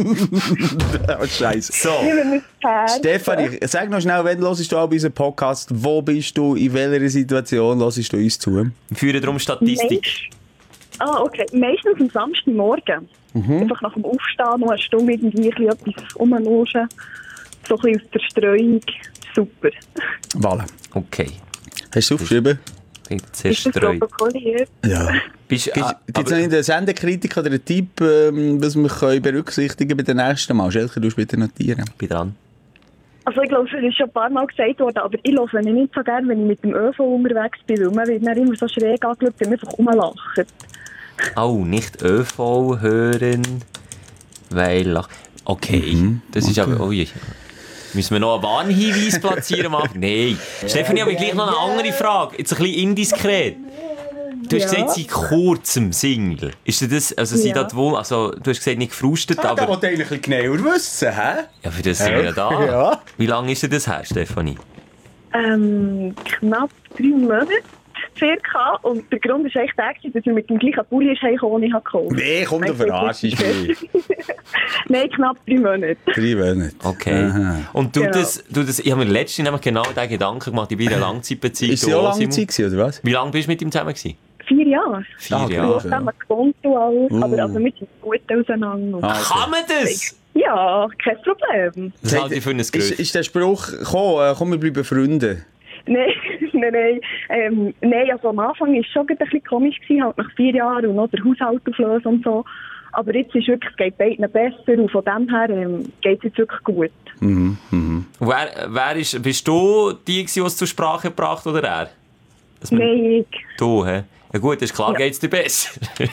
Oh, Scheiße. So, Wir müssen es Stefanie, sag noch schnell, wenn hörst du auch bei unserem Podcast, wo bist du, in welcher Situation hörst du uns zu? wir führen darum Statistik. Mensch. Ah, okay. Meistens am Samstagmorgen. Mhm. Einfach nach dem Aufstehen noch eine Stunde irgendwie ein bisschen etwas rumloschen. So ein bisschen aus der Streuung. Super. Voilà. Okay. Hast du es aufgeschrieben? Bin Ist das zerstreut. protokolliert? Ja. Bist, Gibt es ah, noch aber, in der Sendekritik oder einen Tipp, ähm, was wir können berücksichtigen bei den nächsten Mal? Schelke, du bitte notieren. bin dran. Also ich glaube, es ist schon ein paar Mal gesagt worden, aber ich höre mich nicht so gerne, wenn ich mit dem ÖV unterwegs bin, weil man wird dann immer so schräg angeschaut, wenn man einfach rumlacht. Oh, nicht ÖV hören, weil... lach- Okay, das ist aber... Oh je. Müssen wir noch einen Warnhinweis platzieren? Am Anfang? Nein. Stefanie, habe ich gleich noch eine andere Frage. Jetzt ein bisschen indiskret. Du hast Ja. gesagt, seit kurzem Single. Ist dir das, also, sie Ja. da wohl, also, du hast gesagt, nicht gefrustet, Ah, da aber... wollte ich eigentlich ein bisschen genauer wissen, hä? Ja, für das sind wir ja da. Ja. Wie lange ist denn das her, Stefanie? Ähm, knapp drei Monate. circa. Und der Grund war eigentlich der, dass er mit dem gleichen Pulli ist heimgekommen, den ich gekauft habe. Nee, komm, du verarschst mich. Nein, knapp drei Monate. Drei Monate. Okay. Aha. Und du Genau. das, du das, ich habe mir letztens nämlich genau den Gedanken gemacht, ich bin in einer Langzeitbeziehung. Ist sie auch lange Zeit gewesen, oder was? Wie lange bist du mit ihm zusammen gewesen? Vier Jahre. Vier Ah, Wir Jahre. haben zusammen gewohnt und alles. Uh. Aber also, wir sind gut auseinander. Ah, okay. Kann man das? Ja, kein Problem. Was halte ich für ein Ist, Gerücht? ist der Spruch gekommen, äh, komm, wir bleiben Freunde? Nein, nein, nein. Ähm, nein, also am Anfang war es schon ein bisschen komisch, gewesen, halt nach vier Jahren und noch der Haushalt auflösen und so. Aber jetzt ist wirklich, es geht beiden besser und von dem her ähm, geht es jetzt wirklich gut. Mhm, mhm. Wer, wer ist, bist du die, die es zur Sprache gebracht oder er? Dass man- Nein, ich Du, hä? Ja gut, ist klar, Ja. geht's dir besser.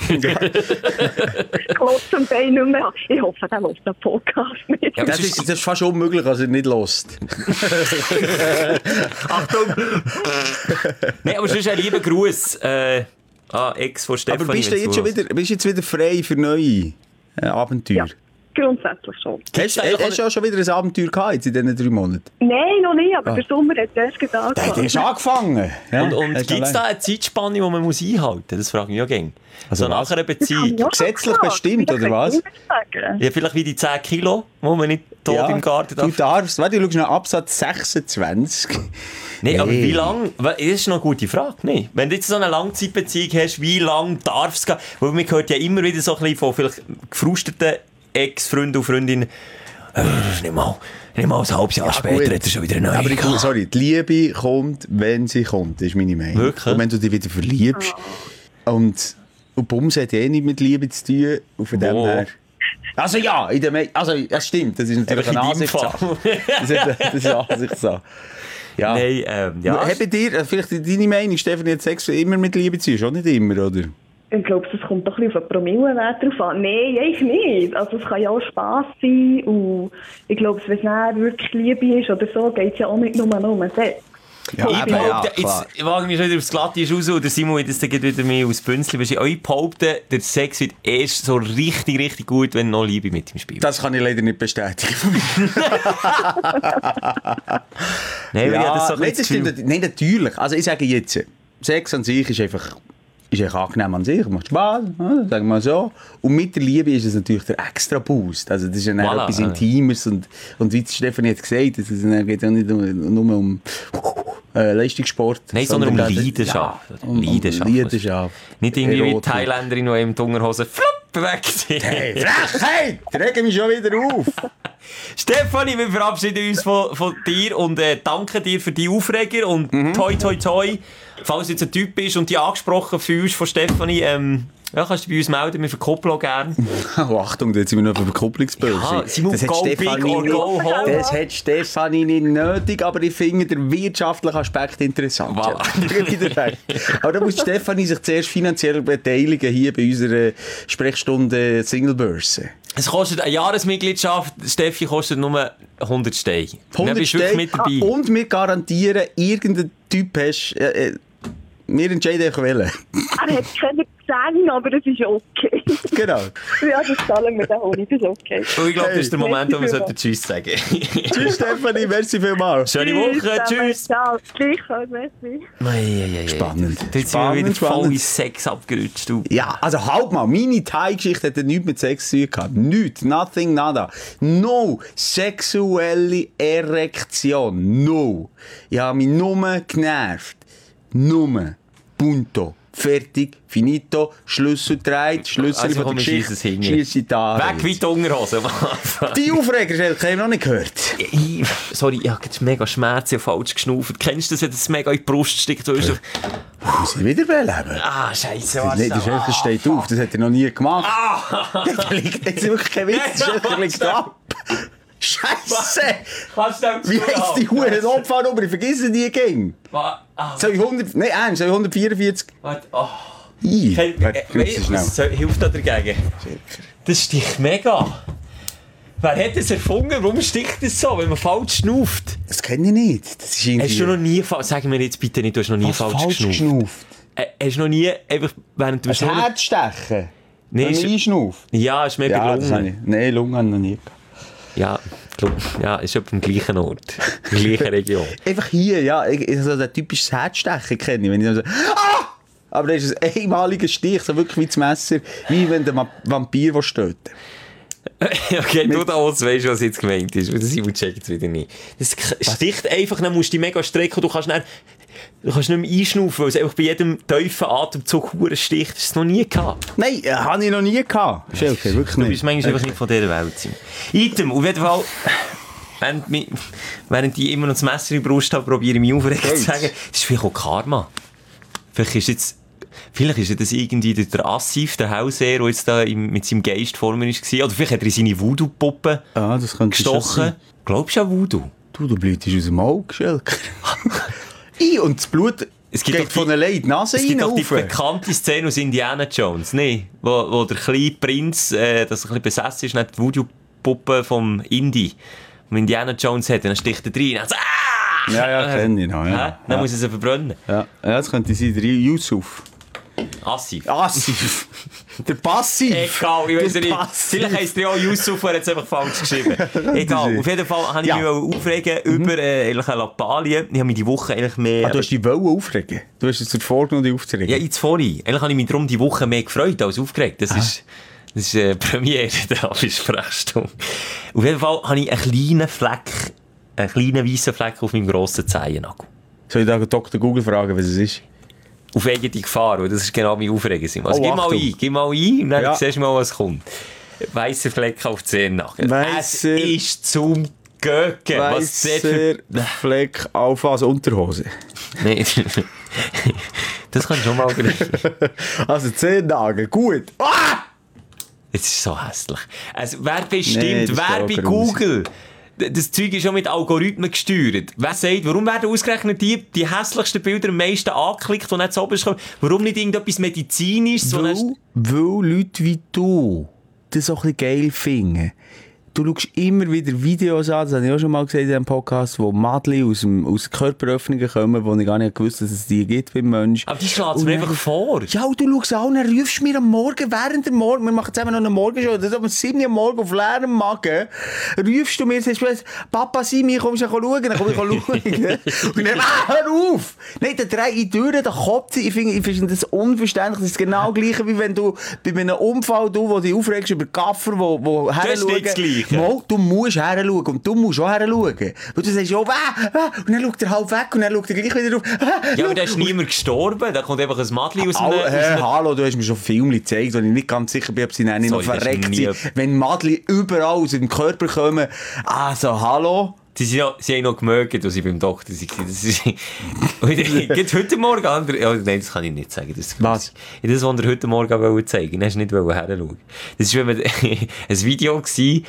klotze zum Teil nicht mehr. Ich hoffe, der hört den Podcast nicht. Ja, Das ist, das ist fast unmöglich, dass er nicht lost. Achtung! Nein, aber sonst ein lieber Gruß. Äh, ah, Ex von Stefanie. Aber bist du wenn jetzt, du schon wieder, bist du jetzt wieder frei für neue äh, Abenteuer? Ja, grundsätzlich schon. Hast, hast, hast du auch schon wieder ein Abenteuer gehabt jetzt in diesen drei Monaten? Nein, noch nicht, aber Ah. der Sommer hat erst gedacht. Der hat erst angefangen. Ja, Und, und hast gibt es allein. da eine Zeitspanne, die man muss einhalten muss? Das frage ich ja gerne. Also nach einer Beziehung. Gesetzlich bestimmt, oder was? Ja, vielleicht wie die zehn Kilo, die man nicht tot Ja, im Garten du darf. darfst, warte, du schaust noch Absatz sechsundzwanzig. Nein, aber Nee. wie lange? Das ist noch eine gute Frage. Nee. Wenn du jetzt so eine Langzeitbeziehung hast, wie lange darf es gehen? Weil man hört ja immer wieder so ein bisschen von vielleicht gefrusteten Ex-Freunden und Freundinnen. Äh, nicht mal, nicht mal ein halbes Jahr Ja, später gut. hat er schon wieder eine neue Aber ich, gehabt. sorry, die Liebe kommt, wenn sie kommt, das ist meine Meinung. Wirklich? Und wenn du dich wieder verliebst. Und, und Bums hat eh nicht mit Liebe zu tun. Und von dem Wo? her... Also ja, in der Me also, das stimmt, das ist natürlich Einfach eine in deinem Ansichtssache. Fall. Das ist, das ist eine Ansichtssache. Ja. Nein, ähm, ja. Haben dir, äh, vielleicht deine Meinung, Stefan, jetzt Sex immer mit Liebe zu tun, schon nicht immer, oder? Ich glaube, es kommt doch ein bisschen auf den Promillenwert drauf an. Nein, eigentlich nicht. Also es kann ja auch Spass sein und ich glaube, wenn es dann wirklich Liebe ist oder so, geht es ja auch nicht nur um Sex. Ja, Ich eben, behaupte, ja, klar. jetzt wage ich mich schon wieder aufs Glatte raus und der Simon wird das dann wieder mehr aus Bünzli. Ich behaupte, der Sex wird erst so richtig, richtig gut, wenn noch Liebe mit im Spiel ist. Das kann ich leider nicht bestätigen. Nein, weil ich habe das so ein nein, bisschen das stimmt. Gefühl- Nein, natürlich. Also ich sage jetzt, Sex an sich ist einfach, ist einfach angenehm an sich, macht Spaß, sagen wir mal so. Und mit der Liebe ist es natürlich der extra Boost. Also das ist ja Voilà, etwas ja. Intimes und, und wie Stefan jetzt gesagt hat, es geht ja nicht um, nur um äh, Leistungssport. Nein, sondern um gerade- Leidenschaft. Ja, um, Leidenschaft. Um Leidenschaft. Nicht irgendwie wie die Erotik. Thailänderin, die im Dungerhose flupp weg sind. Hey, Frechheit! Regen mich schon wieder auf! Stefanie, wir verabschieden uns von, von dir und äh, danken dir für die Aufreger und toi toi toi. Falls du jetzt ein Typ bist und dich angesprochen fühlst von Stefanie, ähm, ja, kannst du dich bei uns melden, wir verkuppeln auch gerne. Oh, Achtung, jetzt sind wir noch auf der Verkupplungsbörse. Ja, Simon, Das hat go big Stefanie or nicht- go home. Das hat Stefanie nicht nötig, aber ich finde den wirtschaftlichen Aspekt interessant. Voilà. Ja. Aber da muss Stefanie sich zuerst finanziell beteiligen hier bei unserer Sprechstunde Singlebörse. Es kostet eine Jahresmitgliedschaft, Steffi kostet nur hundert Steine. Dann hundert bist du wirklich Steine. mit dabei. Und wir garantieren, irgendein Typ hast, äh, äh, wir entscheiden auch welchen. Er hat keine Zähne, aber das ist okay. Genau. Ja, das zahlen wir den Honig, das ist okay. Und ich glaube, das ist der Hey. Moment, wo wir Merci sollten Tschüss sagen. Tschüss Stefanie, merci vielmals. Schöne Woche, tschüss. Ciao. Gleichfalls, merci. Spannend. Jetzt sind wir wieder Spannend, voll spannend. in Sex abgerutscht. Du. Ja, also halt mal, meine Thai-Geschichte hat ja nichts mit Sex zu tun gehabt. Nichts, nothing, nada. No sexuelle Erektion. No. Ich habe mich nur genervt. Nur. Punto. Fertig. Finito. Schlüssel dreht. Schlüssel Also von komm, der wir Geschichte. schiessen es hin. Schiesse da. Weg wie die Unterhose am Anfang. Die Aufreger, Schelke, habe ich noch nicht gehört. Ich- Sorry, ich habe jetzt mega Schmerzen, ich habe falsch geschnauft. Kennst du das, wenn das mega in die Brust steckt? So ist so, Muss ich wieder beleben? ah, Scheiße, Das, was nicht, das, Schelke steht auf, das hat er noch nie gemacht. Ah! Das liegt jetzt wirklich kein Witz, das Schelke liegt ab. Scheisse! Kannst du das Wie heisst die Huren Opfernummer? Ich vergesse die ging. Ah, Soll ich hundert... Nein, ernst, soll ich hundertvierundvierzig... warte, oh. I. Hey, Warte, äh, grüß dich was schnell. soll- hilft da dagegen? Das sticht mega. Wer hat das erfunden? Warum sticht das so, wenn man falsch schnauft? Das kenne ich nicht. Das ist irgendwie... Hast du noch nie falsch... Sag mir jetzt bitte nicht, du hast noch nie Was falsch, falsch geschnauft. geschnauft? Äh, hast du noch nie einfach während du Ein Schnurren... Herzstechen? Nee, Wenn ist- ich einschnaufe? Ja, ist mir Ja, das habe gelungen. ich... Nein, Lunge habe ich noch nie gehabt. Ja, Ja, ist auf dem gleichen Ort. In der gleichen Region. Einfach hier, ja. Ich, ich, so ein typisches Herzstechen kenne ich. Wenn ich dann so, ah! Aber das ist ein einmaliger Stich, so wirklich wie das Messer, wie wenn der Vampir steht. Okay, du da uns weißt, was jetzt gemeint ist. Das Simon checkt es wieder nicht. Das sticht einfach, dann musst du dich mega strecken und du kannst dann, du kannst nicht mehr einschnaufen, weil es einfach bei jedem tiefen Atemzug verdammt sticht. Das hast du noch nie gehabt. Nein, äh, habe ich noch nie gehabt. Schelke, wirklich nicht. Du bist manchmal einfach nicht von dieser Welt. Item, auf jeden Fall, während, mich, während ich immer noch das Messer in die Brust habe, probiere ich mich aufregen zu sagen, das ist vielleicht auch Karma. Vielleicht ist jetzt... Vielleicht ist das irgendwie der Assif, der Hausherr, der jetzt da mit seinem Geist vor mir war. Oder vielleicht hat er seine Voodoo-Puppe ah, gestochen. Glaubst du an Voodoo? Du, du blühtest aus dem Auge, Schelke. I, und das Blut es gibt geht von der Leid Nase rein. Es gibt doch die bekannte Szene aus Indiana Jones, nee, wo, wo der kleine Prinz, äh, das ein bisschen besessen ist, nicht die Voodoo-Puppe vom Indie, die Indiana Jones hat, und dann sticht er rein und so, ah! Ja, ja, kenne ich noch. Ja. Dann ja. muss er sie verbrennen. Ja, ja, das könnte sein, der Yusuf. Assif. Assif. Der Passiv. Egal, ich weiß nicht. Vielleicht heisst der auch Yusuf, er hat es einfach falsch geschrieben. Egal, auf jeden Fall habe ich ja. mich aufregen mhm. über äh, eine Lappalie. Ich habe mich die Woche eigentlich mehr... Ah, du hast dich aufregen? Du hast es dir vorgenommen, dich aufzuregen? Ja, jetzt vorhin. Eigentlich habe ich mich darum die Woche mehr gefreut als aufgeregt. Das ah. ist... Das ist äh, Premiere der Absprechstunde. Auf jeden Fall habe ich einen kleinen Fleck, einen kleinen weißen Fleck auf meinem grossen Zehennagel. Soll ich da Doktor Google fragen, was es ist? Auf eigene Gefahr, weil das ist genau mein Aufregen. Also oh, gib mal ein, gib mal ein und dann ja. siehst du mal, was kommt. Weisser Fleck auf die Zehennagel. Es ist zum Göcken. Weisser Fleck auf als Unterhose. Nein, das kannst du schon mal greifen. Also Zehennagel, gut. Ah! Es ist so hässlich. Also, wer bestimmt, nee, wer bei Google... Das Zeug ist schon mit Algorithmen gesteuert. Wer sagt, warum werden ausgerechnet die, die hässlichsten Bilder am meisten angeklickt und nicht so oben kommen? Warum nicht irgendetwas Medizinisches? Weil, so weil Leute wie du das auch ein bisschen geil finden. Du schaust immer wieder Videos an, das habe ich auch schon mal gesagt in diesem Podcast, wo Mädchen aus, dem, aus Körperöffnungen kommen, wo ich gar nicht gewusst habe, dass es die gibt beim Menschen. Aber die schlägt es mir einfach vor. Ja, und du schaust an, dann rufst du mir am Morgen, während der Morgen, wir machen zusammen noch eine Morgenshow, das ist um sieben Uhr am Morgen auf leerem Magen, rufst du mir, sagst du, Papa Simi, kommst du schauen? Dann komm ich schauen. Und dann, ah, hör auf! Nein, dann drehe ich durch, dann kotze ich. Ich finde, ich finde das unverständlich. Das ist genau das Gleiche, wie wenn du bei einem Unfall, du, wo dich aufregst über Gaffer, wo, wo herschauen. Mal, du musst her schauen und du musst auch her schauen. Weil du sagst, oh, ah, ah, und dann schaut er halb weg und dann schaut er gleich wieder auf. Ah, ja, aber da ist niemand gestorben. Da kommt einfach ein Mädchen aus dem... Oh, hey, hallo, du hast mir schon Filme gezeigt, wo ich nicht ganz sicher bin, ob sie nicht noch verreckt sind. Wenn Mädchen überall aus dem Körper kommen, also, hallo... Sie, sind ja, sie haben noch gemögt, als ich beim Doktor war. Das ist... Geht heute Morgen andere... Ja, nein, das kann ich nicht sagen. Das was? Das, was er heute Morgen wollte zeigen. Dann hast du nicht herschauen. Das war ein Video gewesen,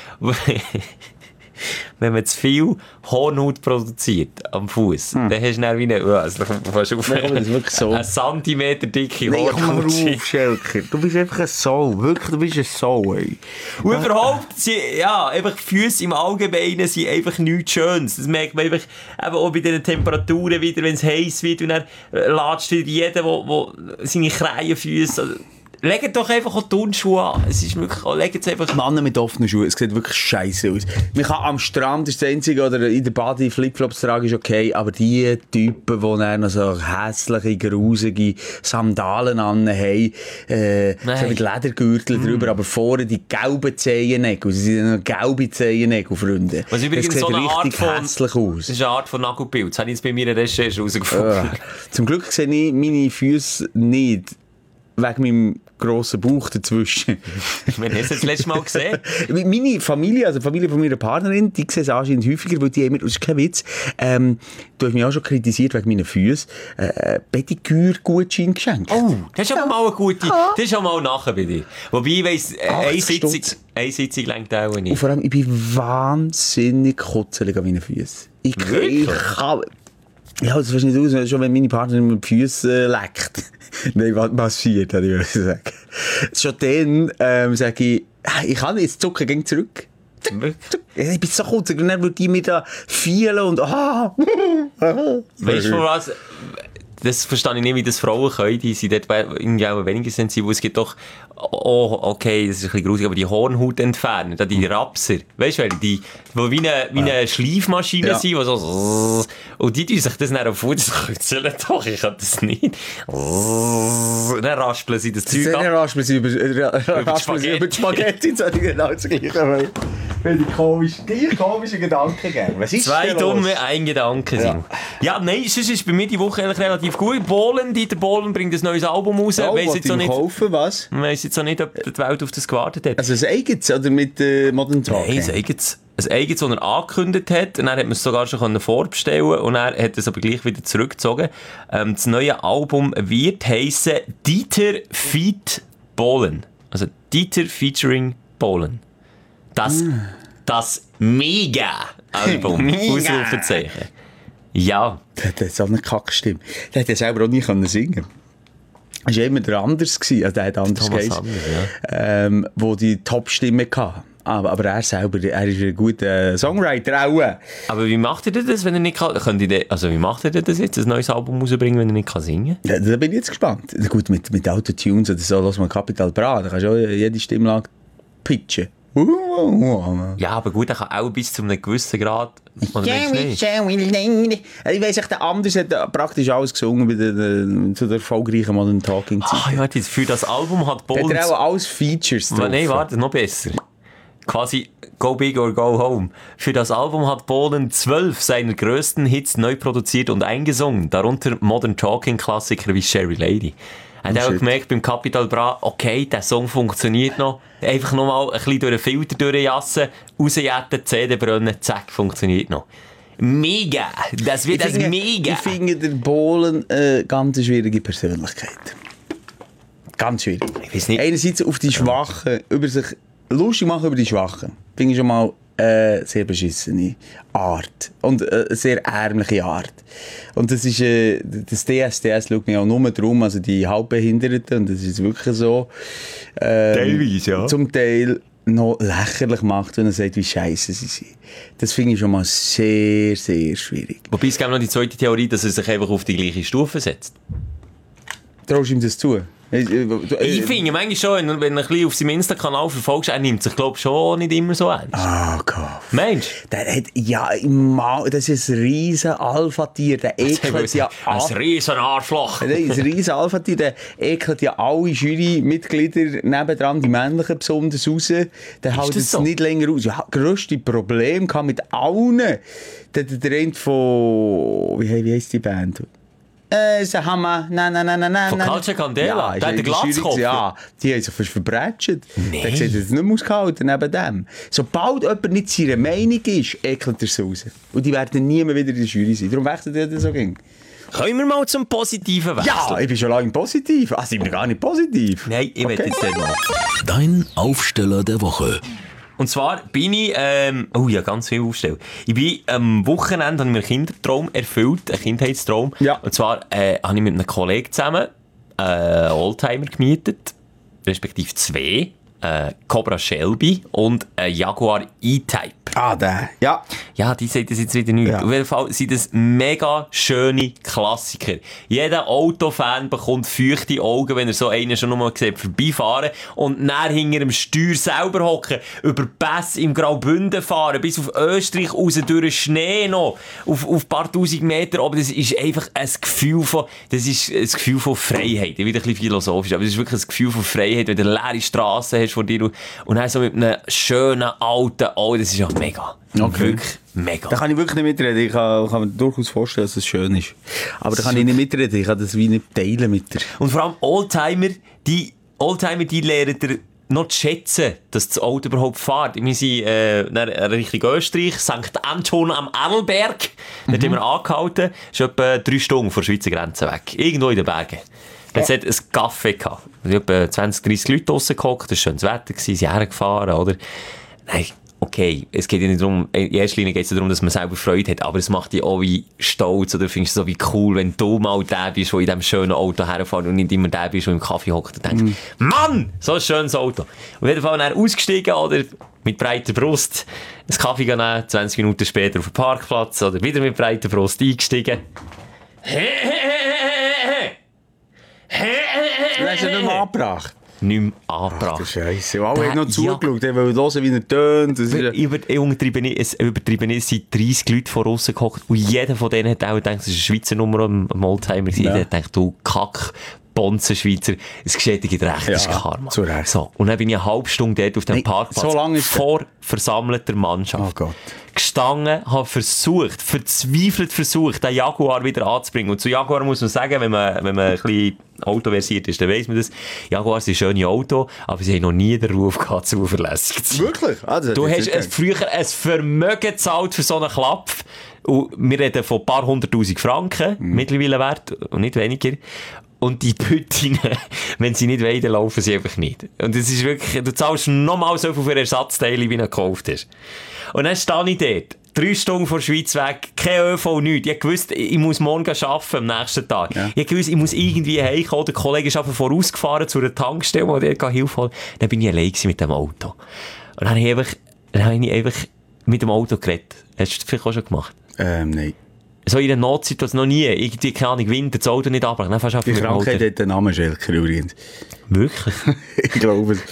wenn man zu viel Hornhaut produziert am Fuß, hm. dann hast du dann wie eine, also, fast auf einen so. Zentimeter dicke Hornhaut. Nein, komm mal auf, Schelker. Du bist einfach ein Soul. Wirklich, du bist ein Soul, ey. Und überhaupt, sie, ja, einfach Füße im Allgemeinen sind einfach nichts Schönes. Das merkt man einfach eben auch bei den Temperaturen wieder, wenn es heiß wird und dann latscht jeder, der seine Krähenfüße... Also, legt doch einfach auch Turnschuhe an. Es ist wirklich, legt es einfach... Männer mit offenen Schuhen, es sieht wirklich scheiße aus. Man kann am Strand, das ist das Einzige, oder in der Body Flipflops tragen, ist okay, aber die Typen, die dann noch so hässliche, grusige Sandalen anhaben, äh, so mit Ledergürtel mm. drüber, aber vorne die gelben Zehennägel, sie sind noch gelbe Zehennägel, Freunde. Was übrigens das sieht so eine richtig Art von, hässlich aus. Das ist eine Art von Nagelbild, das habe ich jetzt bei meiner Recherche herausgefunden. Ja. Zum Glück sehe ich meine Füße nicht, wegen meinem grossen Bauch dazwischen. Wann hast du das letzte Mal gesehen? Meine Familie, also die Familie von meiner Partnerin, die sehen es anscheinend häufiger, weil die immer, das ist kein Witz, ähm, du hast mich auch schon kritisiert wegen meinen Füßen, äh, Pediküre-Gutschein geschenkt. Oh, das ist aber ja. mal eine gute, das ist auch mal nachher bei dir. Wobei, ich weiss, äh, eine Sitzung, eine Sitzung lenkt auch nicht. Und vor allem, ich bin wahnsinnig kutzelig an meinen Füßen. Ich, ich kann... Ja, das verstehe nicht aus, schon wenn meine Partnerin mit den Füßen äh, leckt. Nein, was passiert, würde ich sagen. Schon dann ähm, sage ich, ich kann jetzt zucken, geh zurück. Ich bin so kurz, und dann würde ich mir da fielen und ah. Weißt du, was? das verstehe ich nicht, wie das Frauen können. Die sind dort irgendwie auch weniger sensibel. Es gibt doch, oh, okay, das ist ein bisschen gruselig, aber die Hornhaut entfernen, da die Rapser. Weißt du, die, die wie eine, wie eine Schleifmaschine ja. sind, die so, und die tun sich das dann auf Fuß, so, doch, ich kann das nicht. Dann raspeln sie das Zeug ab. Dann raspeln sie über, raspeln sie über die Spaghetti, das ist genau das Gleiche. Wenn die komisch, die komischen Gedanken geben. Was ist Zwei dumme, ein Gedanke sind. Ja, ja nein, sonst ist bei mir die Woche eigentlich relativ gut. Bohlen, Dieter Bohlen bringt ein neues Album raus. Oh, weiss jetzt auch nicht, kaufen, was? Ich weiss jetzt auch nicht, ob die Welt auf das gewartet hat. Also ein eigenes, oder mit äh, Modern Talking? Nein, ein eigenes. Ein eigenes, das er angekündigt hat. Und dann hat man es sogar schon vorbestellen können. Und er hat es aber gleich wieder zurückgezogen. Ähm, das neue Album wird heissen Dieter feat. Bohlen. Also Dieter featuring Bohlen. Das, mm. das Mega-Album. Ausrufezeichen. Ja. Der hat so eine Kackstimme. Der hätte selber auch nie singen können. Das war immer der Anders. Also der hat anders geheißen. Ja. Ähm, wo die Top-Stimme hatte. Aber, aber er selber, er ist ein guter Songwriter auch. Aber wie macht ihr das, wenn er nicht kann? Könnt ihr, also wie macht ihr das jetzt, ein neues Album rausbringen, wenn er nicht kann singen kann? Ja, da bin ich jetzt gespannt. Gut, mit, mit Autotunes oder so, lass mal Capital Bra, da kannst du auch jede Stimmlage pitchen. Ja, aber gut, er kann auch bis zu einem gewissen Grad. Ich weiss nicht, der Anders hat praktisch alles gesungen bei der, zu der erfolgreichen Modern Talking Zeit. Ah, ja, für das Album hat Bohlen... Der hat auch alles Features drauf. Nein, warte, noch besser. Quasi Go Big or Go Home. Für das Album hat Bohlen zwölf seiner grössten Hits neu produziert und eingesungen, darunter Modern Talking Klassiker wie Sherry Lady. Er hat oh, auch shit. gemerkt beim Capital Bra, okay, der Song funktioniert noch. Einfach noch mal ein bisschen durch den Filter durchjassen, rausjetten, C D brennen, zack, funktioniert noch. Mega! Das wird das mega! Ich finde der Bohlen eine äh, ganz schwierige Persönlichkeit. Ganz schwierig. Ich weiß nicht. Einerseits auf die Schwachen, über sich lustig machen über die Schwachen. Finde ich schon mal eine äh, sehr beschissene Art. Und äh, eine sehr ärmliche Art. Und das ist, äh, das D S D S schaut mich auch nur darum, also die Halbbehinderten, und das ist wirklich so. Ähm, Teilweise, ja. Zum Teil noch lächerlich macht, wenn er sagt, wie scheiße sie sind. Das finde ich schon mal sehr, sehr schwierig. Wobei es gibt noch die zweite Theorie, dass er sich einfach auf die gleiche Stufe setzt. Traust du ihm das zu? Ich finde manchmal schon, wenn du ein bisschen auf seinem Insta-Kanal verfolgst, er nimmt sich, glaube ich, schon nicht immer so ernst. Oh Gott. Mensch. Der hat, ja, das ist ein riesen Alpha-Tier. Der ekelt ja... Ein riesen Arschloch. Ein riesen Alpha-Tier. Der ekelt ja alle Jury-Mitglieder nebendran, die männlichen besonders raus. Der hält es so? nicht länger aus. Ja, grösste Problem mit allen. Der, der, der eine von... Wie, wie heisst die Band? Äh, ist ein Hammer. Nein, nein, nein, nein. Von Calcio Candela? Ja, der hat den Glatzkopf. Ja, die haben sich fast verbrätscht. Nee. Der sieht jetzt nicht mehr ausgehalten neben dem. Sobald jemand nicht seiner Meinung ist, ekelt er es raus. Und die werden nie mehr wieder in der Jury sein. Darum wechselt er das so ging. Können wir mal zum Positiven wechseln? Ja, ich bin schon lange positiv. Ah, sind wir gar nicht positiv? Nein, ich okay. will jetzt nicht mal. Dein Aufsteller der Woche. Und zwar bin ich, ähm, oh ja, ganz viel aufstellen. Ich bin am Wochenende, habe ich mir einen Kindertraum erfüllt, einen Kindheitstraum. Ja. Und zwar äh, habe ich mit einem Kollegen zusammen äh, einen Oldtimer gemietet, respektive zwei, äh, Cobra Shelby und ein Jaguar E-Type. Ah, der, ja. Ja, die sagt das jetzt wieder nicht. Ja. Auf jeden Fall sind das mega schöne Klassiker. Jeder Autofan bekommt feuchte Augen, wenn er so einen schon mal sieht, vorbeifahren und dann hinter dem Steuer selber hocken, über Pässe im Graubünden fahren, bis auf Österreich raus, durch den Schnee noch, auf, auf ein paar tausend Meter. Aber das ist einfach ein Gefühl von, das ist ein Gefühl von Freiheit. Wieder ein bisschen philosophisch, aber es ist wirklich ein Gefühl von Freiheit, wenn du eine leere Straße hast vor dir und dann so mit einem schönen alten Auto, das ist auch mega. Okay. Wirklich mega. Da kann ich wirklich nicht mitreden. Ich kann, kann mir durchaus vorstellen, dass es schön ist. Aber da kann ich nicht mitreden. Ich kann das wie nicht teilen mit dir. Und vor allem Oldtimer, die, Oldtimer, die lernen dir noch zu schätzen, dass das Auto überhaupt fährt. Wir sind äh, Richtung Österreich, Sankt Anton am Arlberg. Mhm. Dort haben wir angehalten. Das ist etwa drei Stunden von der Schweizer Grenze weg. Irgendwo in den Bergen. Jetzt hat es ein Café gehabt. Es waren etwa zwanzig, dreissig Leute draussen gehockt. Es war schönes Wetter, sie sind hergefahren, oder? Nein, okay, es geht ja nicht darum, in erster Linie geht es darum, dass man selber Freude hat, aber es macht dich auch wie stolz, oder findest du so wie cool, wenn du mal der bist, der in diesem schönen Auto herfährt und nicht immer der bist, der im Kaffee hockt und denkst, mm. Mann, so ein schönes Auto. Und auf jeden Fall dann ausgestiegen, oder mit breiter Brust, einen Kaffee genommen, zwanzig Minuten später auf dem Parkplatz, oder wieder mit breiter Brust eingestiegen. Du hast ihn nicht mehr angebracht. Nicht mehr Ach, du angebracht. Scheisse. Und alle Der- haben noch ja. zugeschaut, die wollen hören, wie er tönt. Das ist ja- Über, ich untertreibe nicht, es übertreibe nicht, es sind dreissig Leute vor uns gehockt und jeder von denen hat auch gedacht, das ist eine Schweizer Nummer am am Oldtimer gewesen. Ja. Der hat gedacht, du Kack, Bonzen-Schweizer, es geschieht dir recht, das ist Ja, Karma. zu Recht. So, und dann bin ich eine halbe Stunde dort auf dem Nein, Parkplatz so lange ist- vor versammelter Mannschaft. Oh Gott. Gestanden, habe versucht, verzweifelt versucht, den Jaguar wieder anzubringen. Und zu Jaguar muss man sagen, wenn man, wenn man ein bisschen autoversiert ist, dann weiss man das. Jaguar sind schöne Autos, aber sie haben noch nie den Ruf gehabt, zuverlässig zu sein. Wirklich? Ah, das hat Du ich hast nicht es früher ein Vermögen gezahlt für so einen Klapf. Und wir reden von ein paar hunderttausend Franken, Mhm. mittlerweile wert, und nicht weniger. Und die Püttinnen, wenn sie nicht wollen, dann laufen sie einfach nicht. Und es ist wirklich, du zahlst nochmal so viel für Ersatzteile, wie du gekauft hast. Und dann stehe ich dort, drei Stunden vor der Schweiz weg, kein ÖV, nichts. Ich wusste, ich muss morgen arbeiten, am nächsten Tag. Ja. Ich wusste, ich muss irgendwie heimkommen. Der Kollege ist einfach vorausgefahren zu einer Tankstelle, wo der Hilfe holen. Dann bin ich allein mit dem Auto. Und dann habe ich einfach, dann habe ich einfach mit dem Auto geredet. Hast du das vielleicht auch schon gemacht? Ähm, nein. So in einer Notsituation noch nie. Irgendwie, keine Ahnung, Winter, das Auto nicht abbrechen. Dann fährst du einfach Die mit dem Krankheit Auto. hat den Namen Schelker übrigens. Wirklich? Ich glaube es.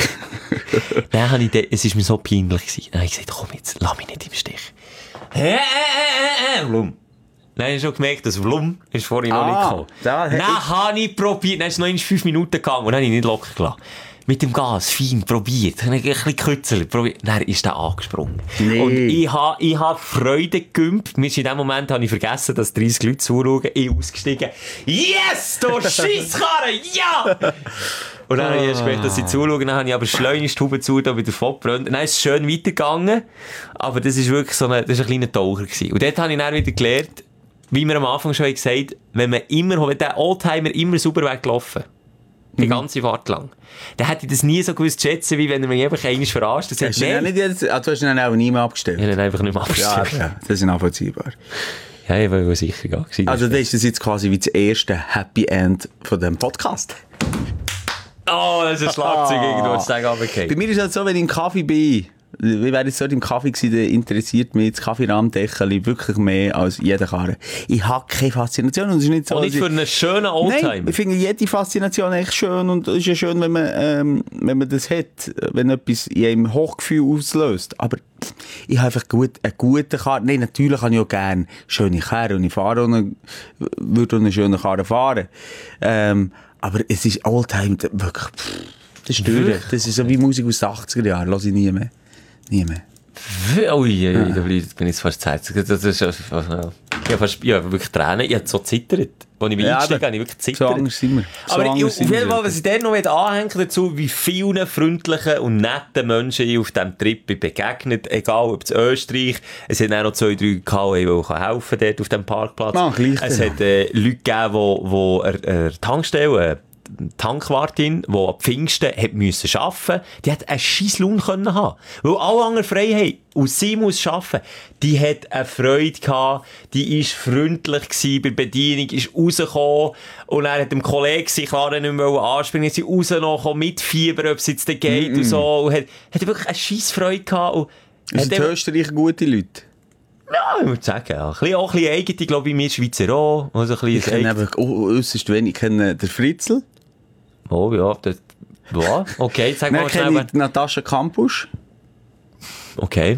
Dann habe ich, de- es war mir so peinlich gewesen. Dann habe ich gesagt, komm jetzt, lass mich nicht im Stich. Hä, äh, äh, äh, Blum. Dann habe ich schon gemerkt, dass Blum ist vorhin noch Ah, nicht gekommen. da hätte Dann ich- habe ich probiert, dann ist es noch in fünf Minuten gegangen und dann habe ich nicht locker gelassen. Mit dem Gas, fein, probiert. Dann habe ich ein bisschen gekützelt, probiert. Dann ist der angesprungen. Nee. Und ich habe, ich habe Freude gegümpt. Mir ist in dem Moment habe ich vergessen, dass dreissig Leute zuschauen. Ich ausgestiegen. Yes, du Scheisskarre, ja! Und dann habe ich erst gemerkt, dass sie zuschauen. Dann habe ich aber schleunigst die Haube zu, da wieder vollgebrannt. Dann ist es schön weitergegangen. Aber das ist wirklich so ein, das ist ein kleiner Taucher gewesen. Und dort habe ich dann wieder gelernt, wie wir am Anfang schon gesagt haben, wenn man immer, wenn der Oldtimer immer sauber weggelaufen, die ganze Fahrt lang, dann hätte ich das nie so gewusst zu schätzen, wie wenn er mich einfach einmal verarscht. Das Hast hat, du ihn auch nicht jetzt, ah, du hast ihn dann auch nie mehr abgestellt? ich habe ihn einfach nicht mehr Ja, abgestellt. ja, das ist nachvollziehbar. Ja, ich war sicher gar gewesen. Also das ist das jetzt quasi wie das erste Happy End von diesem Podcast. Oh, das ist ein Schlagzeug Ah. irgendwo zu sagen, Bei runtergefallen. mir ist es halt so, wenn ich im Kaffee bin, wie wäre jetzt dort im Kaffee gewesen, dann interessiert mich das Kaffeerahmdeckel wirklich mehr als jeder Karre. Ich habe keine Faszination und es ist nicht so, Und nicht dass für ich- einen schönen Oldtimer. Nein, ich finde jede Faszination echt schön und es ist ja schön, wenn man, ähm, wenn man das hat, wenn etwas in einem Hochgefühl auslöst. Aber ich habe einfach gut, einen guten Karren. Nein, natürlich habe ich auch gerne schöne Karren und ich fahre auch eine, würde auch eine schöne Karre fahren. Ähm, aber es ist Oldtimer wirklich, pff, das ist durch. Das ist so wie Musik aus den achtziger Jahren, lasse ich nie mehr. Nie mehr. Ui, ui, da bin ich bin ich jetzt fast zu Herz. Das ist, ja, ich habe fast, ich habe wirklich Tränen, ich habe so zittert. Als ich mich Ja, eingestiegen aber habe, habe ich wirklich So zittert. anders sind wir. So Aber ich, anders auf sind wir. jeden Fall, was ich dann noch anhängen dazu, wie vielen freundlichen und netten Menschen ich auf diesem Trip bin begegnet, egal ob es Österreich, es hat auch noch zwei, drei gehabt, die helfen dort auf dem Parkplatz. Ah, gleich es dann. hat äh, Leute gegeben, die, die eine, eine Tankstelle, eine Tankwartin, die an Pfingsten hat müssen arbeiten, die hat einen scheiß Lohn können haben, weil alle anderen frei haben. Und sie muss arbeiten. Die hat eine Freude gehabt, die war freundlich gewesen bei der Bedienung, ist rausgekommen und er hat dem Kollegen sich klar nicht mehr anspringen, sie rausgenommen, mitfiebern, ob es jetzt geht mm -mm. und so. Und hat, hat wirklich eine scheiß Freude gehabt. Und Sind die Österreicher gute Leute? ja, ich würde sagen, ja. Ein bisschen, auch ein bisschen eigene, glaube ich, wir Schweizer auch. Also ein Ich bisschen kenne eigen- eben oh, äußerst wenig. Ich kenne den Fritzl. Oh ja, das, ja, okay, sag Dann mal schnell. kenne wer- ich Natascha Kampusch. Okay.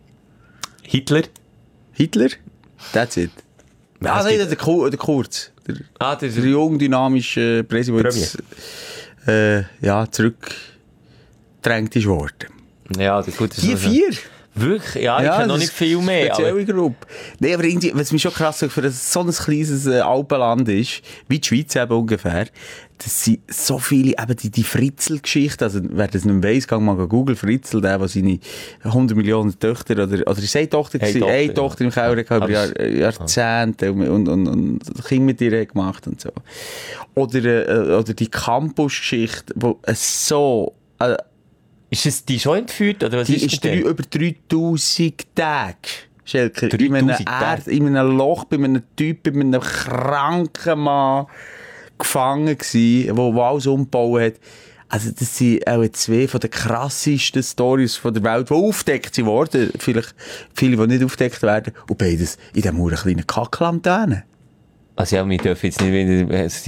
Hitler. Hitler. That's it. Ja, Ah, es nein, gibt- der, Kur der Kurz. Der, Ah, das der ist jung, dynamische Präsident, der jetzt äh, ja, zurückgedrängt ist worden. ja, das gut. Das Die ist also- vier? Wirklich? Ja, ich kenne noch das nicht ist viel mehr. Aber Spezielle Gruppe. Nee, aber irgendwie, was mich schon krass sagt, für ein, so ein kleines äh, Alpenland ist, wie die Schweiz eben ungefähr, das sind so viele, eben die, die Fritzl-Geschichte, also wer das nicht weiss, gang mal Google Fritzl, der, der seine hundert Millionen Töchter, oder, oder ist eine Tochter, Eine eine Tochter, eine Tochter im Keller gehabt, über Aber Jahr, es- Jahrzehnte und, und, und, und Kinder mit ihr gemacht und so. Oder, äh, oder die Campus-Geschichte, wo es so... Äh, ist es die schon entführt? Oder was Die ist, ist mit drei, der? über dreitausend Tage, Schelker, in einem, dreitausend Tage? Erd, in einem Loch, bei einem Typ, bei einem kranken Mann gefangen gewesen, wo, wo alles umgebaut hat. Also das sind auch zwei von den krassesten Stories von der Welt, die aufgedeckt wurden. Vielleicht viele, die nicht aufgedeckt werden. Und beides in diesem kleinen Kackland. Also ja, wir dürfen jetzt nicht wieder... äh, Simon,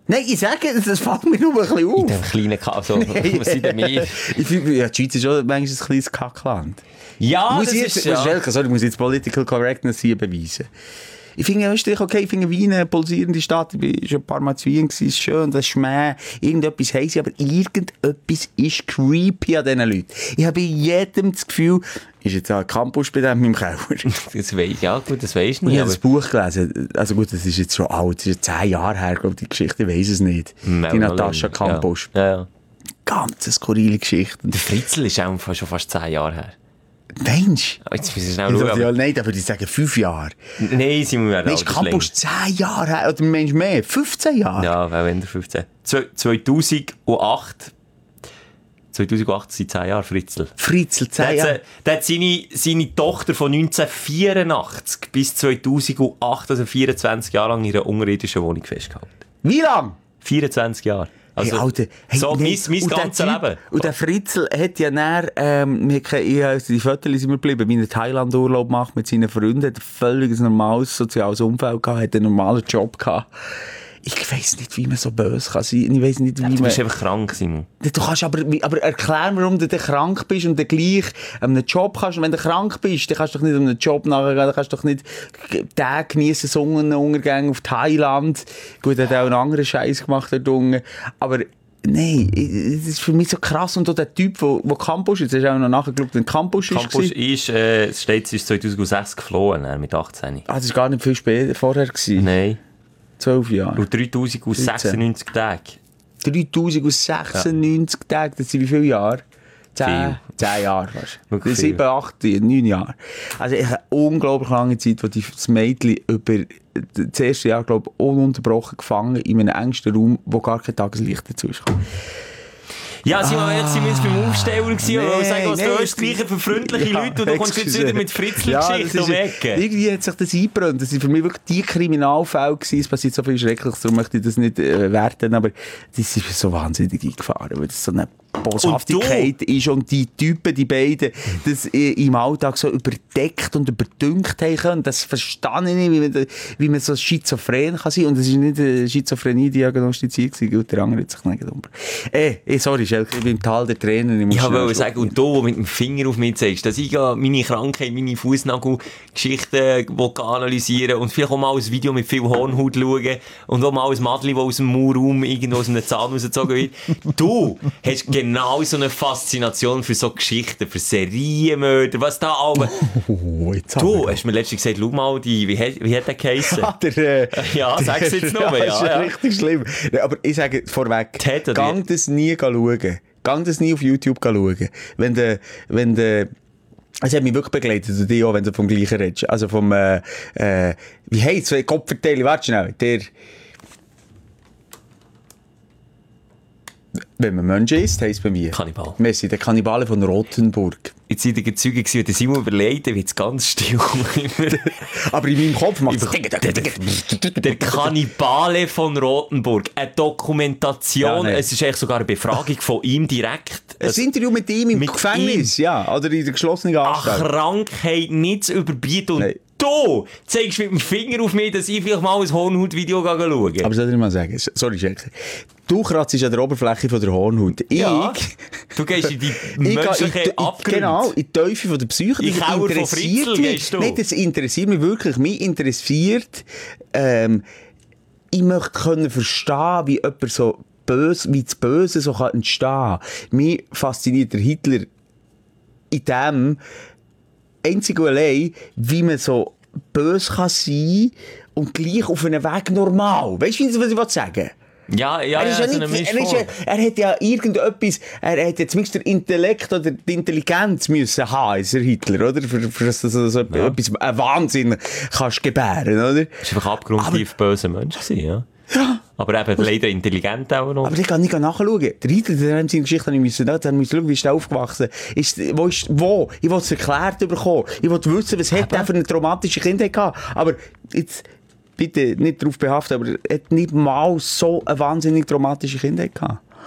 Nein, ich sage, das fällt mir nur ein bisschen auf. In dem kleinen Kack, also, was sind denn wir? Ich finde, ja, die Schweiz ist schon manchmal ein kleines Kackland. Ja, muss das ich ist jetzt, ja. Schelke, sorry, ich muss jetzt Political Correctness hier beweisen. Ich finde Österreich okay, ich finde Wien eine pulsierende Stadt, ich war schon ein paar Mal zu Wien, es ist schön, das Schmäh, irgendetwas heisst, aber irgendetwas ist creepy an diesen Leuten. Ich habe bei jedem das Gefühl, ist jetzt ein Campus bei dem im Keller. Das weiss, ja gut, das weisst du Ich nicht. habe das Buch gelesen, also gut, das ist jetzt schon alt, das ist zehn Jahre her, glaube ich, die Geschichte, ich weiss es nicht. aber Die Natascha Campus. Ja, ja. Ganz skurrile Geschichte. Der Fritzl ist auch schon fast zehn Jahre her. Mensch! Jetzt müssen wir schnell Ich schauen. dachte, ja, aber- nein, aber ich sage fünf Jahre. Nein, sind wir Nein, ist Campus zehn Jahre her, oder Mensch mehr, fünfzehn Jahre? Ja, weil wenn der fünfzehn. Zwe- zweitausendacht. zweitausendacht sind zehn Jahre Fritzl. Fritzl, Der zehn hat, Jahre. äh, der hat seine, seine Tochter von neunzehnhundertvierundachtzig bis zweitausendacht, also vierundzwanzig Jahre lang in einer unterirdischen Wohnung festgehalten. Wie lange? vierundzwanzig Jahre. Also, Hey, Alter, hey, so nein. mein, mein Und der ganzes Typ- Leben. Und der Fritzl hat ja dann, ähm, wir kennen- ich, also die Fotos sind mir geblieben, wie er Thailand-Urlaub macht mit seinen Freunden, hat ein völlig normales soziales Umfeld gehabt, hat einen normalen Job gehabt. Ich weiss nicht, wie man so böse kann sein. Ich weiss nicht, wie Du man... bist einfach krank, Simon. Du kannst aber, aber erklären, warum du dann krank bist und dann gleich einen Job kannst. Und wenn du krank bist, dann kannst du doch nicht um einen Job nachgehen, dann kannst du doch nicht Tage geniessen, Sonnenuntergänge auf Thailand. Gut, er hat auch einen anderen Scheiß gemacht, der Dunge. Aber nein, das ist für mich so krass. Und auch der Typ, der, der Campus ist, hast du auch noch nachgeschaut, wenn Campus ist. Campus ist, äh, es steht, es ist zweitausendsechs geflohen, äh, mit achtzehn. Ah, das war gar nicht viel später, vorher gewesen. Nein. Zwölf Jahre. Und dreitausendsechsundneunzig Tage. dreitausendsechsundneunzig ja. Tage, das sind wie viele Jahre? Zehn, Viel. zehn Jahre fast. Wirklich Sieben, acht, neun Jahre. Also ich habe eine unglaublich lange Zeit, wo die, das Mädchen über das erste Jahr, glaube ich, ununterbrochen gefangen in einem engsten Raum, wo gar kein Tageslicht dazu ist. Ja, Simon, ah, jetzt sind wir jetzt beim Aufsteller gewesen, und nee, sagen, was nee, der Österreicher für freundliche ja, Leute, und du kommst jetzt excuse. wieder mit Fritzl-Geschichten um die Ecke. Irgendwie hat sich das eingebrannt. Das sind für mich wirklich die Kriminalfälle gewesen. Es passiert so viel Schreckliches, darum möchte ich das nicht äh, werten, aber das ist so wahnsinnig eingefahren, weil das so eine Boshaftigkeit ist und die Typen, die beiden, das im Alltag so überdeckt und überdünkt haben können. Das verstehe ich nicht, wie man, wie man so schizophren kann sein. Und das war nicht eine Schizophrenie diagnostiziert gewesen. Gut, der andere hat sich nicht umgebracht. Eh, eh, sorry, Schelke, ich bin im Tal der Tränen. Ich, Ich muss wollte schnell sagen, und du, der mit dem Finger auf mich zeigst, dass ich ja meine Krankheit, meine Fußnagelgeschichten analysieren und vielleicht auch mal ein Video mit viel Hornhaut schauen und auch mal ein Madli, das aus dem Maulraum irgendwo aus einem Zahn rausgezogen wird. Du hast genau so eine Faszination für so Geschichten, für Serienmörder, was da aber... Oh, jetzt Du hast mir letztens gesagt, schau mal, die, wie, hat- wie hat der geheissen? Ah, der, äh, Ja, der- sag's jetzt nur, ja. ja, Das ist ja. richtig schlimm. Nee, aber ich sage vorweg, Ted oder gang das nie schauen. Gang das nie auf YouTube schauen. Wenn der, wenn der, es hat mich wirklich begleitet, also die auch, wenn du vom Gleichen redest. Also vom, äh, äh, wie heisst es? Kopfverteilung, warte schnell. Der, wenn man Menschen isst, heisst es bei mir. Kannibal. Messi, der Kannibale von Rothenburg. Jetzt seid ihr Zeuge gewesen, der Simon überlegt, der wird es ganz still. Aber in meinem Kopf macht es... Der Kannibale von Rothenburg. Eine Dokumentation. Ja, nee. Es ist eigentlich sogar eine Befragung von ihm direkt. Ein Interview mit ihm im mit Gefängnis, ja. Oder in der geschlossenen Eine Anstalt. Krankheit nicht zu überbieten. Und Nein. du zeigst mit dem Finger auf mich, dass ich vielleicht mal ein Hornhaut-Video schaue. Aber soll ich mal sagen, sorry, Jack. Du kratzt an der Oberfläche von der Hornhaut. Ich, Ja. Du gehst in die ich gehe menschliche in, in, Abgründe. genau, in die Teufel von der Psyche. In Das Keller von interessiert Fritzl mich. gehst du. Nein, das interessiert mich wirklich. Mich interessiert, ähm, ich möchte können verstehen, wie jemand so böse, wie das Böse so kann entstehen kann. Mich fasziniert der Hitler in dem, einzig und allein, wie man so böse kann sein und gleich auf einem Weg normal. Weißt du, was ich sagen will? Ja, ja, Er, ist ja, ja so nicht, eine er, ist Mischform. ja, er hat ja irgendetwas, er hat ja zumindest den Intellekt oder die Intelligenz müssen haben, ist er Hitler, oder? Für, für dass du so, so Ja. etwas, einen Wahnsinn kannst gebären, oder? Das war einfach abgrundtief böser Mensch gewesen, ja. Ja. Aber eben leider intelligent auch noch. Aber ich kann nicht nachschauen. Der Hitler, der hat seine Geschichte nicht müssen, da müssen schauen, wie ist er aufgewachsen? Ist, wo ist, wo? Ich will es erklärt bekommen. Ich will wissen, was hat er für eine traumatische Kindheit gehabt. Aber jetzt, bitte nicht darauf behaften, aber er hat nicht mal so eine wahnsinnig traumatische Kindheit gehabt.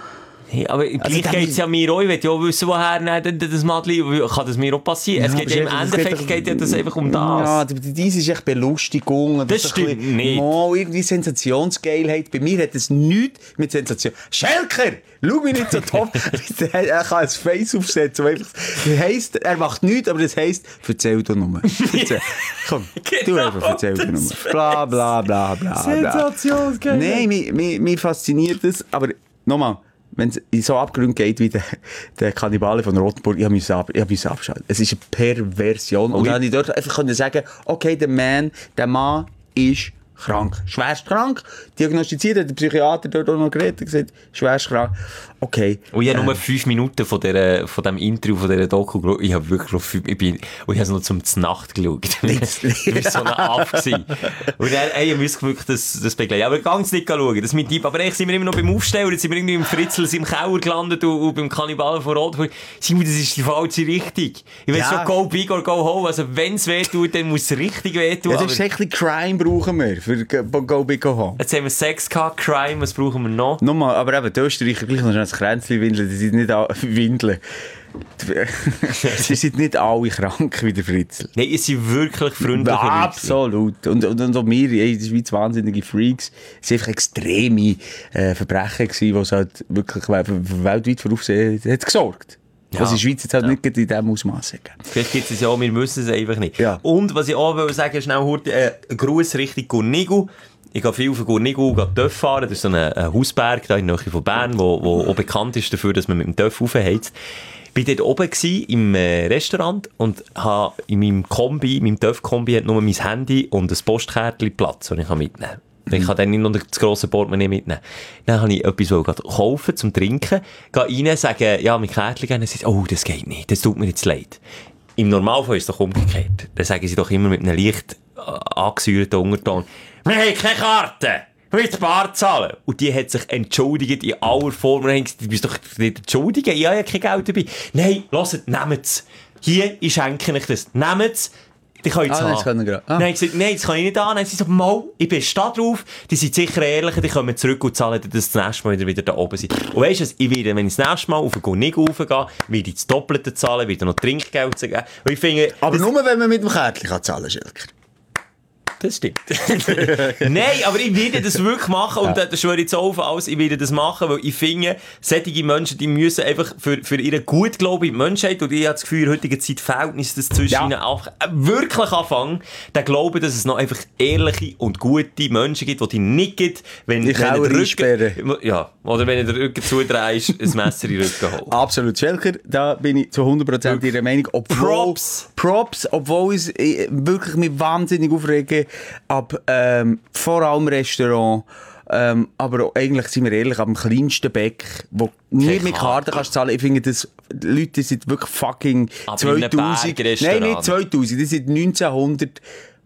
Hey, aber Also, gleich dann- geht es ja mir auch. Ich will ja auch wissen, woher nein, das Madli, kann das mir auch passieren? Ja, es geht aber ja im es geht Endeffekt doch- geht ja das einfach um das. Ja, aber dies ist echt Belustigung. Das ist ein stimmt bisschen- nicht. Mal, irgendwie Sensationsgeilheit. Bei mir hat es nichts mit Sensation. Schelker! Schau mich nicht so top. Er kann ein Face aufsetzen. Das einfach, das heisst, er macht nichts, aber das heisst, erzähl doch nur. Erzähl. Komm, du Genau, einfach erzähl doch nur. das Bla, bla, bla, bla, bla. Sensationsgeilheit. Nein, mich, mich, mich fasziniert das. Aber nochmal, wenn es in so Abgrund geht wie der, der Kannibale von Rothenburg, ich habe mich ab, ich hab mich abgeschaltet. Es ist eine Perversion. Und Ui. dann konnte ich dort einfach können sagen, okay, der Mann, der Mann ist krank. Schwerst krank. Diagnostiziert, hat der Psychiater dort auch noch geredet, gesagt, schwerst krank. Okay. Und ich habe Äh, nur fünf Minuten von, der, von dem Interview, von dieser Doku geschaut. Ich habe wirklich noch fünf, ich bin, und ich habe es noch zum Znacht geschaut. Du bist so ein Aff gewesen. Und dann, ey, ich muss wirklich das, das begleiten. Aber ganz nicht schauen, das ist mein Typ. Aber eigentlich sind wir immer noch beim Aufstellen, jetzt sind wir irgendwie im Fritzl, im Keller gelandet und, und beim Kannibalen von Rothenburg. Simon, das ist die falsche Richtung. Ich will Ja. schon go big or go home. Also wenn es weh tut, dann muss es richtig weh tun. Ja, das ist Aber echt ein bisschen Crime brauchen wir für Go, go Big Go Home. jetzt haben wir Sex gehabt, Crime, was brauchen wir noch? Nochmal, aber eben, die Österreicher gleich noch schnell ein Kränzchen windeln, die sind nicht alle, windeln. Sie sind nicht alle krank wie der Fritzl. Nein, es sind wirklich freundliche Leute. Absolut. Und, und, und auch wir, ey, in der Schweiz wahnsinnige Freaks, es waren einfach extreme äh, Verbrechen gewesen, die es halt wirklich für, für weltweit für Aufsehen hat gesorgt. Ja. Was in der Schweiz jetzt halt Ja. nicht in diesem Ausmaß hat. Vielleicht gibt es ja auch, wir müssen es einfach nicht. Ja. Und was ich auch will sagen, schnell heute, äh, ein Gruß Richtung Gurnigu. Ich gehe viel auf Gurnigu Töff fahren. Das ist so ein, ein Hausberg da in der Nähe von Bern, wo, wo auch bekannt ist dafür, dass man mit dem Töff raufheizt. Ich war dort oben gewesen, im äh, Restaurant und habe in meinem Kombi, meinem Töff-Kombi, hat nur mein Handy und ein Postkärtchen Platz, das ich mitnehmen kann. Ich kann dann nicht noch das grosse Portemonnaie mitnehmen. Dann habe ich etwas kaufen zum Trinken, gehe rein, sage, ja, mein Kärtchen geben, und sie sagen, oh, das geht nicht, das tut mir jetzt leid. Im Normalfall ist es doch umgekehrt. Dann sagen sie doch immer mit einem leicht äh, angesäuerten Unterton, wir haben keine Karte! Wir müssen Bar zahlen. Und die hat sich entschuldigt in aller Form. Und dann haben gesagt, du bist doch nicht entschuldigen, ich habe ja kein Geld dabei. Nein, hört, nehmt es. Hier, ich schenke euch das. Nehmt es. Die können es Ah, haben. das können wir ah. Nein, ich gesagt, nein, das kann ich nicht an. Dann haben sie gesagt, mal, ich bin da drauf. Die sind sicher ehrlich, die kommen zurück und zahlen dir das nächste Mal, wenn ihr wieder da oben seid. Und weisst du, ich werde, wenn ich das nächste Mal auf den Gurnigu raufgehe, werde ich das Doppelte zahlen, wieder noch Trinkgeld geben. Und ich finde, Aber das, nur, wenn man mit dem Kärtchen kann zahlen, Schelker. das stimmt. Nein, aber ich werde das wirklich machen und ja. Das schwöre ich jetzt auf alles, ich werde das machen, weil ich finde, solche Menschen, die müssen einfach für, für ihren Gutglauben in die Menschheit, und ich habe das Gefühl, in heutiger Zeit Verhältnis das zwischen Ja. ihnen auch wirklich anfangen, den Glauben, dass es noch einfach ehrliche und gute Menschen gibt, die die nicht gibt, wenn, Die wenn Kauer du den einsperren. Rücken, ja, oder wenn du den Rücken zudrehst, ein Messer in den Rücken holst. Absolut, Schelker, da bin ich zu hundert Prozent Ihrer Meinung. Obwohl, Props. Props, obwohl ich äh, wirklich mich wahnsinnig aufrege, ab ähm, vor allem Restaurant, ähm, aber auch, eigentlich, sind wir ehrlich, ab dem kleinsten Beck, wo nicht mit Karten kannst zahlen. Ich finde, das, die Leute sind wirklich fucking Aber in einem zweitausend. Bergrestaurant. Nein, nicht zweitausend, die sind neunzehnhundertneunzig.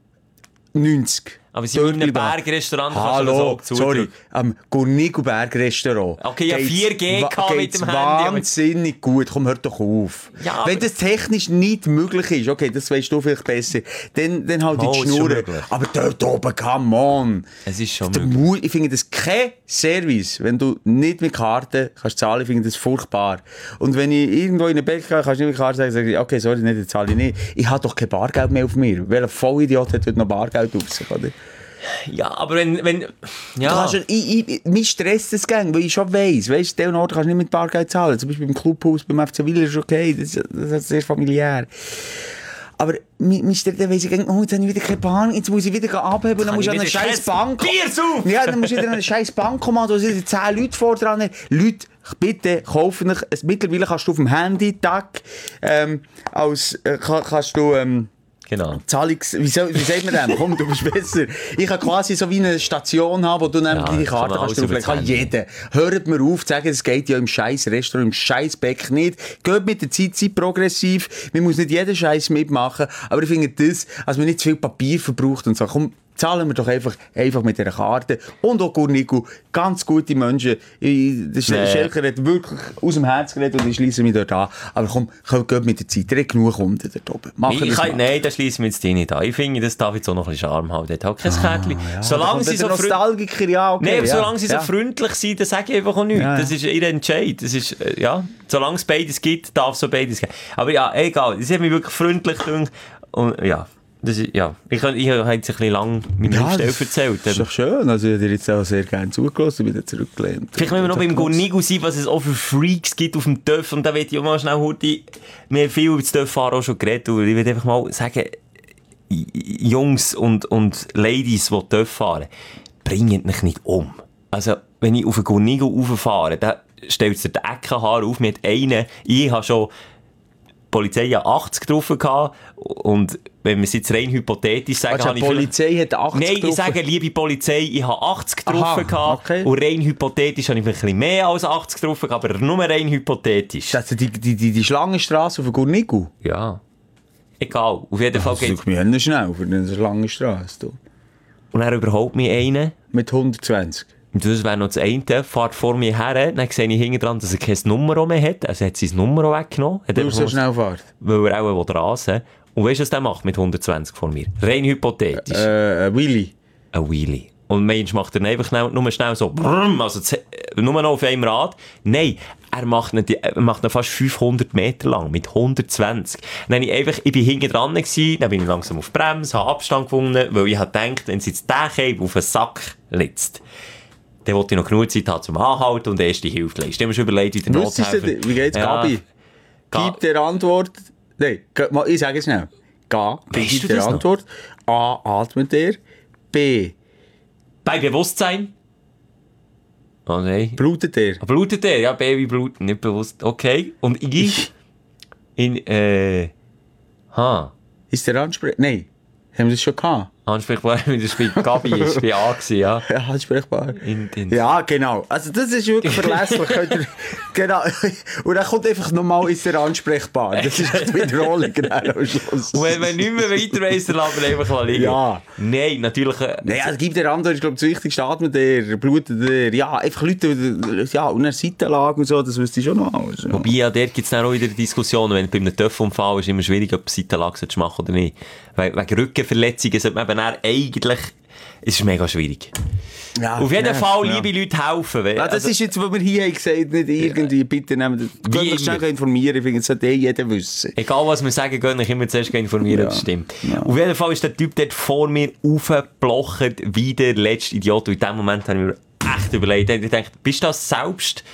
Aber sie sind in einem Dort Bergrestaurant, Hallo, kannst du das auch sorry, zudrücken. am Gurnigu-Berg-Restaurant. Okay, ja, Geht's vier G wa- gehabt mit geht's dem Handy, aber- wahnsinnig gut. Komm, hör doch auf. Ja, aber- Wenn das technisch nicht möglich ist, okay, das weißt du vielleicht besser, dann, dann halt Oh, die ist schon Schnur. möglich. Aber dort oben, come on. Es ist schon Der möglich. Mu- Ich finde das kein Service, wenn du nicht mit Karten kannst zahlen, ich finde das furchtbar. Und wenn ich irgendwo in eine Bäcker gehe, kannst du nicht mit Karten sagen, sage ich, okay, sorry, nicht, jetzt zahle ich nicht. Ich habe doch kein Bargeld mehr auf mir. Welcher Vollidiot hat heute noch Bargeld auf sich, oder? Ja, aber wenn, wenn, Du ja. kannst, schon- ich, ich, mich stresst das gang, weil ich schon weiss, weißt du, Orten kannst du nicht mit Bargeld zahlen. Zum Beispiel beim Clubhaus, beim F C Willer ist okay, das, das ist sehr familiär. Aber mich mich stresst, dann weiss ich, oh, jetzt habe ich wieder keine Bahn, jetzt muss ich wieder abheben und dann Kann muss ich ich an eine wieder scheiß kein Bank... Bier saufen? Ja, dann musst du wieder an eine scheiß Bank kommen, da sind zehn Leute vor dran. Leute, bitte, kaufen euch, es- mittlerweile kannst du auf dem Handy, Tag, ähm, als, äh, kann, kannst du, ähm, Genau. Zahlungs... Wie, soll, wie sagt man das? Komm, du bist besser. Ich kann quasi so wie eine Station haben, wo du dann Ja, deine kann Karte man kannst alles über drauflegen. Kann das Handy. jeder. Hört mir auf zu sagen, es geht ja im scheiß Restaurant, im scheiß Beck nicht. Geht mit der Zeit, seid progressiv. Man muss nicht jeden Scheiß mitmachen. Aber ich finde das, als man nicht zu viel Papier verbraucht und so. Komm, Zahlen wir doch einfach, einfach mit dieser Karte. Und auch Gurnigu, ganz gute Menschen. Ich, der nee. Schelker hat wirklich aus dem Herz geredet und ich schliesse mich dort an. Aber komm, geht mit der Zeit. Er hat genug Kunden dort oben. Machen ich kann, nein, das schließen wir jetzt nicht an. Ich finde, das darf jetzt auch noch ein bisschen Charme haben. Dort hat kein ah, Kärtchen. Ja, solange sie so Nostalgiker, ja, okay. Nein, aber ja. solange sie so ja. freundlich sind, dann sage ich einfach auch nichts. Ja, ja. Das ist ihr Entscheid. Das ist, ja, solange es beides gibt, darf es so beides geben. Aber ja, egal. Sie haben mich wirklich freundlich gedacht. Und ja. Das ist, ja. Ich, ich, ich habe jetzt ein bisschen lang meine ja, Stelle erzählt. Das ist doch schön. Also ich hätte dir jetzt auch sehr gerne zugelassen und wieder zurückgelehnt. Vielleicht müssen wir noch beim Gurnigu sein, was es auch für Freaks gibt auf dem Töff. Und da will ich auch mal schnell heute, wir haben viel über das Töfffahren auch schon geredet. Und ich will einfach mal sagen, Jungs und, und Ladies, die Töff fahren, bringen mich nicht um. Also, wenn ich auf einen Gurnigu rauffahre, dann stellt sich der Eckenhaar auf. Mit einen, ich habe schon Polizei ja achtzig drauf gehabt. Und wenn wir es jetzt rein hypothetisch sagen, also, habe ich Polizei vielleicht... hat achtzig Nein, drauf. Ich sage, liebe Polizei, ich habe achtzig drauf Aha, gehabt. Okay. Und rein hypothetisch habe ich ein bisschen mehr als achtzig drauf gehabt, aber nur rein hypothetisch. Das ist die, die, die, die Schlangenstrasse auf der Gurnigu? Ja. Egal. Auf jeden Fall geht es... Das ist mir schnell für eine Schlangenstrasse. Und er überholt mich einen. Mit hundertzwanzig. Und das wäre noch das eine, fährt vor mir her, dann sehe ich hinten dran, dass er kein Nummer mehr hat. Also hat sein Nummer weggenommen. Weil er so schnell fährt? Weil er auch rasen will. Und weißt du, was der macht mit hundertzwanzig vor mir? Rein hypothetisch. Äh, ein Wheelie. Ein Wheelie. Und Mensch macht er einfach schnell, nur schnell so, brumm, also nur noch auf einem Rad. Nein, er macht ihn, er macht ihn fast fünfhundert Meter lang, mit hundertzwanzig. Dann ich einfach, ich bin hinten dran gewesen, dann bin ich langsam auf die Bremse, habe Abstand gewonnen, weil ich habe gedacht, wenn es jetzt der Käbe auf den Sack liegt, dann wollte ich noch genug Zeit haben zum Anhalten und erste Hilfe leisten. Ich habe mir schon überlegt, wie der Nothelfer... Wie geht's, ja. Gabi? Gib dir Antwort... Nein, ich sage es schnell. G, gib dir Antwort. A, atmet er. B... Bei Bewusstsein? Oh nein. Blutet er? Blutet er? Ja, Baby blutet, nicht bewusst. Okay. Und ich... in, äh... Ha. Ist der Ansprech... Nein. Haben wir das schon gehabt? Ansprechbar, weil das bei Gabi ist, bei A gewesen, ja. Ja, ansprechbar. In, in. Ja, genau. Also das ist wirklich verlässlich. Genau. Und dann kommt einfach nochmal, ist der ansprechbar. Das ist die Wiederholung am Schluss. Und wenn man nicht mehr weiter weiss, dann lassen wir einfach liegen. Ja. Nein, natürlich... Äh, Nein, also gibt der Antwort, ist glaube ich das Wichtigste, atmet der, blutet der, ja, einfach Leute, ja, und eine Seitenlage und so, das wüsste ich schon noch alles. Ja. Wobei, ja, dort gibt es dann auch wieder Diskussionen, wenn bei einem Töpfunfall ist immer schwierig, ob Seitenlage zu machen oder nicht. Weil, wegen Rückenverletzungen sollte man eben eigentlich, es ist mega schwierig. Ja, auf jeden ja, Fall, ja. Liebe Leute, helfen. Ja, das also, ist jetzt, was wir hier haben gesagt, nicht irgendwie, ja. Bitte nehmen, könnt euch schnell informieren, ich finde, das sollte eh jeder wissen. Egal was wir sagen, gehen euch immer zuerst informieren, ja. Das stimmt. Ja. Auf jeden Fall ist der Typ dort vor mir aufgeblochert, wie der letzte Idiot. Und in dem Moment habe ich mir echt überlegt, ich dachte, bist du das selbst...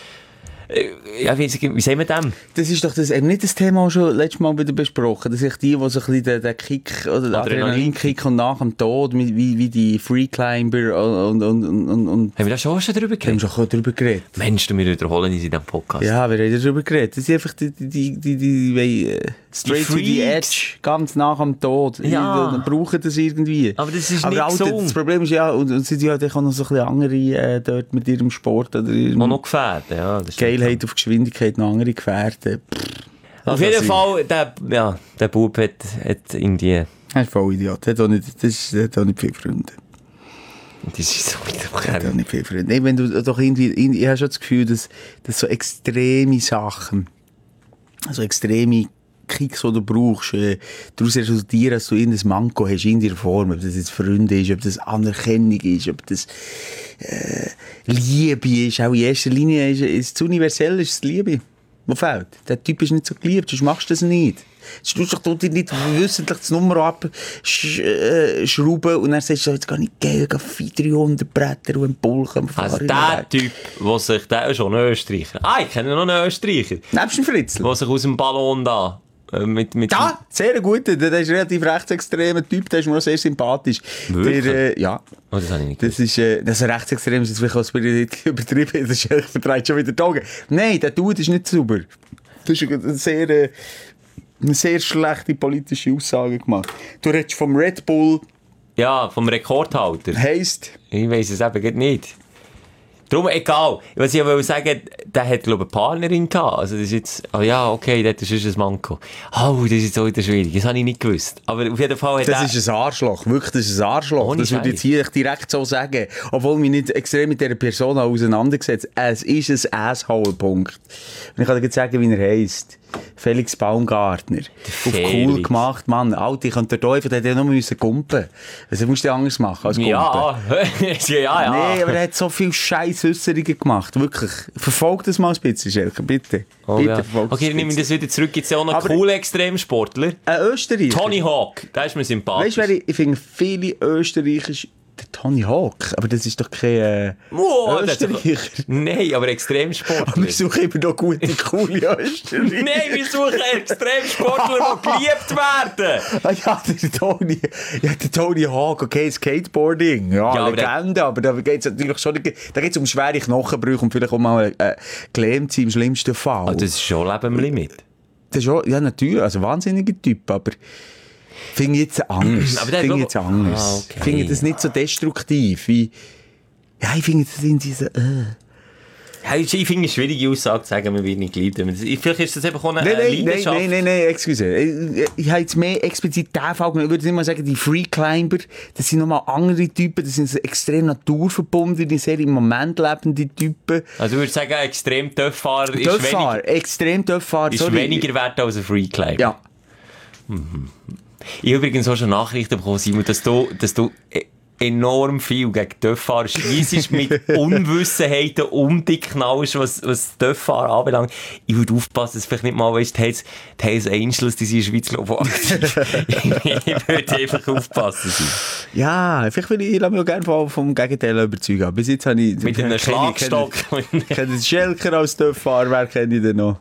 Ja, wie, wie sehen wir das? Das ist doch das, eben nicht das Thema auch schon letztes Mal wieder besprochen, dass ich die, die so ein bisschen den, den Kick oder den Adrenalinkick und nach dem Tod, wie, wie die Freeclimber und, und, und, und, und... Haben wir da schon, schon drüber geredet? Haben wir schon drüber geredet. Mensch, du, wir wiederholen uns in diesem Podcast. Ja, wir haben darüber geredet. Das sind einfach die, die, die, die, die, die uh, straight to the edge, ganz nach dem Tod. Ja. Die, die brauchen das irgendwie. Aber das ist aber nicht Alter, so. Das Problem ist ja, und, und sind ja auch noch so ein bisschen andere äh, dort mit ihrem Sport oder ihrem... noch gefährden, ja. Das Geilheit auf Geschwindigkeit noch andere gefährden. Auf jeden Fall, der, ja, der Bub hat, hat irgendwie... Er ist voll Idiot. Er hat auch nicht, das ist, hat auch nicht viele Freunde. Das ist so wieder Er hat auch nicht viele Freunde. Nee, wenn du doch irgendwie... Ich habe schon das Gefühl, dass, dass so extreme Sachen, also extreme Kicks, die du brauchst, äh, daraus resultieren, dass du irgendein Manko hast in der Form, ob das jetzt Freunde ist, ob das Anerkennung ist, ob das äh, Liebe ist. Auch in erster Linie ist es zu universell, ist es Liebe. Wo fehlt? Der Typ ist nicht so geliebt, sonst machst du das nicht. Du musst doch nicht wissentlich das Nummer abschrauben und dann sagst du, jetzt kann ich geil, dreihundert Bretter und einen Bullen fahren. Also der Typ, der sich, der ist schon ein Österreicher. Ah, ich kenne noch einen Österreicher. Nebst dem Fritzl? Der sich aus dem Ballon da... Mit, mit ja, sehr guter. Der ist ein relativ rechtsextremer Typ, der ist mir auch sehr sympathisch. Wirklich? Der, äh, ja. Oh, das habe ich nicht das ist, äh, das ist rechtsextrem, das ist vielleicht auch übertrieben, das ist, ich vertreibe schon wieder die Augen. Nein, der Dude ist nicht sauber. Das ist eine sehr, äh, eine sehr schlechte politische Aussage gemacht. Du redest vom Red Bull. Ja, vom Rekordhalter. Heisst? Ich weiss es eben nicht. Darum, egal. Was ich wollte sagen, der hat, glaube ich, eine Partnerin gehabt. Also, das ist jetzt, oh ja, okay, das ist ein Manko. Oh, das ist jetzt auch wieder schwierig. Das habe ich nicht gewusst. Aber auf jeden Fall hat Das er... ist ein Arschloch. Wirklich, das ist ein Arschloch. Ohne das würde ich jetzt hier direkt so sagen. Obwohl ich mich nicht extrem mit dieser Person auseinandergesetzt. Es ist ein Asshole-Punkt. Und ich kann dir sagen, wie er heisst. Felix Baumgartner. Auf Felix. cool gemacht, Mann. Alter, ich könnte dort einfach, der hätte ja nur müssen gumpen. Also musst du anders machen als gumpen. Ja, ja, ja. Nee, aber er hat so viel scheiß Äußerungen gemacht. Wirklich. Verfolgt das mal ein bisschen, Schelke, bitte. Oh, bitte, ja. verfolgt Okay, das nehme ich das wieder zurück. Gibt es ja auch noch Aber- coole Extremsportler. Ein Österreicher. Tony Hawk, der ist mir sympathisch. Weißt du, wer ich, ich finde viele Österreicher, der Tony Hawk, aber das ist doch kein äh, Wow, das ist Österreicher. doch- Nein, aber Aber Extremsportler. wir suchen immer noch gute, coole Österreicher. Nein, wir suchen Extremsportler, die geliebt werden. Ah, ja, der Tony, ja, der Tony Hawk, okay, Skateboarding, ja, Ja, aber Legende, aber da geht es natürlich schon, da geht es um schwere Knochenbrüche und vielleicht auch mal äh, gelähmt sein im schlimmsten Fall. Oh, das ist schon Leben am Limit. Das ist schon, ja, natürlich, also wahnsinniger Typ, aber finde ich jetzt anders. Aber der Finde ich glaub- jetzt anders. Ah, okay. Finde ich das nicht so destruktiv wie, ja, ich finde das in diese, äh. Ja, ich ich finde es eine schwierige Aussage zu sagen, man wird nicht geliebt. Vielleicht ist das einfach auch eine Nein, eine nein, nein, Leidenschaft. nein, nein, nein, excuse. Ich, ich habe jetzt mehr explizit den Fall genommen. Ich würde nicht mal sagen, die Freeclimber, das sind nochmal andere Typen, das sind so extrem naturverbundene, sehr im Moment lebende Typen. Also ich würde sagen, ein extrem Töfffahrer ist, Töfffahrer, weniger, extrem Töfffahrer. ist sorry. weniger wert als ein Freeclimber. Ja. Ich habe übrigens auch schon Nachrichten bekommen, Simon, dass du, dass du e- enorm viel gegen Töfffahrer schliessest, mit Unwissenheiten um dich knallst, was, was Töfffahrer anbelangt. Ich würde aufpassen, dass du vielleicht nicht mal weißt, die Hells, die Hells Angels, die sind in der Schweiz, glaube ich, aktiv. Ich würde einfach aufpassen sein. Ja, vielleicht will ich, ich lasse mich auch gerne vom, vom Gegenteil überzeugen. Aber bis jetzt habe ich... Mit einem Schlagstock. Ich kenne den Schelker als Töfffahrer, wer kenne ich denn noch?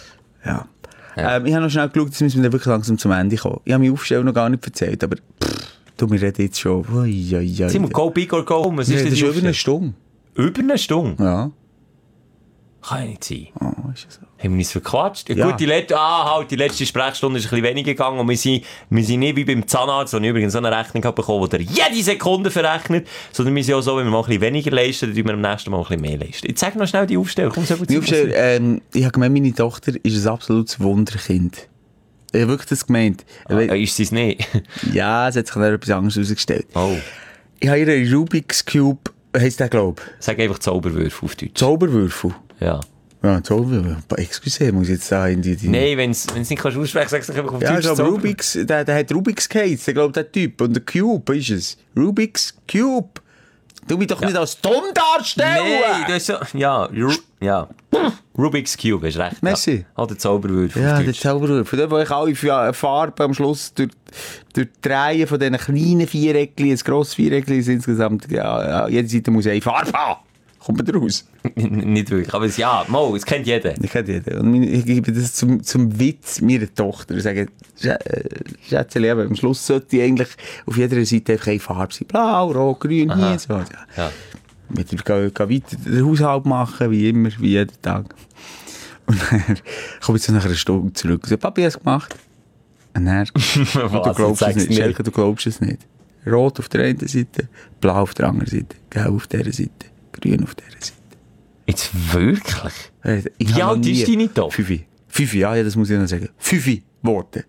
Ja. Ja. Ähm, ich habe noch schnell geschaut, jetzt müssen wir dann wirklich langsam zum Ende kommen. Ich habe mich aufstellen noch gar nicht erzählt, aber pff, du, wir reden jetzt schon. Ui, ui, ui. Simon, go big or go home. Was Wir ist reden denn schon die über eine Aufstellung? Stunde. Über eine Stunde? Ja. Kann ja nicht sein. Oh, ist ja so. Haben wir uns verquatscht? Ja, Ja. gut, die, Let ah, halt, die letzte Sprechstunde ist ein bisschen weniger gegangen und wir sind, wir sind nicht wie beim Zahnarzt, wo ich übrigens so eine Rechnung habe bekommen, wo der jede Sekunde verrechnet, sondern wir sind auch so, wenn wir mal ein bisschen weniger leisten, dann tun wir am nächsten Mal ein bisschen mehr leisten. Jetzt sag noch schnell die Aufstellung. Komm, so gut Die Aufstellung, ähm, ich habe gemeint, meine Tochter ist ein absolutes Wunderkind. Ich habe wirklich das gemeint. Ah, ist sie es nicht? Ja, es hat sich dann etwas anderes herausgestellt. Oh. Ich habe ihr einen Rubik's Cube, heisst der, glaube ich, Sag einfach Zauberwürfel auf Deutsch. Zauberwürfel. Ja. Ja, Zauberwürfel. Excuse, muss ich jetzt da in die... die Nein, wenn es nicht kannst aussprechen, sag es doch einfach auf Ja, Deutsch. ich glaube, Zauber- Rubik's, der, der hat Rubik's geheizt, der glaubt, der Typ. Und der Cube ist es. Rubik's Cube. Du mich doch nicht als dumm darstellen! Nein, das ist so... Ja, Ru ja. Rubik's Cube, hast recht. Merci. Ja. Hat der Zauberwürfel Ja, auf der Deutsch. Zauberwürfel. Da, wo ich alle Fa- Farben am Schluss durch, durch die Reihe von diesen kleinen Viereckchen, ein grosses Viereckchen ist insgesamt, ja, ja, jede Seite muss eine Farbe haben. Kommt man raus. Nicht wirklich, aber es, ja, Mo, es kennt jeder. Ich kenne jeden. Und meine- ich gebe das zum, zum Witz meiner Tochter. Ich sage, Sch- äh, Schätzchen, aber am Schluss sollte ich eigentlich auf jeder Seite einfach eine Farbe sein. Blau, rot, grün, hier, so. Ja. Ja. Mit gehen weiter den Haushalt machen, wie immer, wie jeden Tag. Und dann komme ich so nach einer Stunde zurück und sage, Papi, hast du gemacht? Und dann, Was? du glaubst es Sag's nicht. nicht. Schelke, du glaubst es nicht. Rot auf der einen Seite, blau auf der anderen Seite, gelb auf der Seite, grün auf der Seite. Jetzt wirklich? Äh, ich Wie habe noch alt nie- ist deine Tochter? Fünfi. Fünfi, ja, ja, das muss ich noch sagen. Fünfi Worte.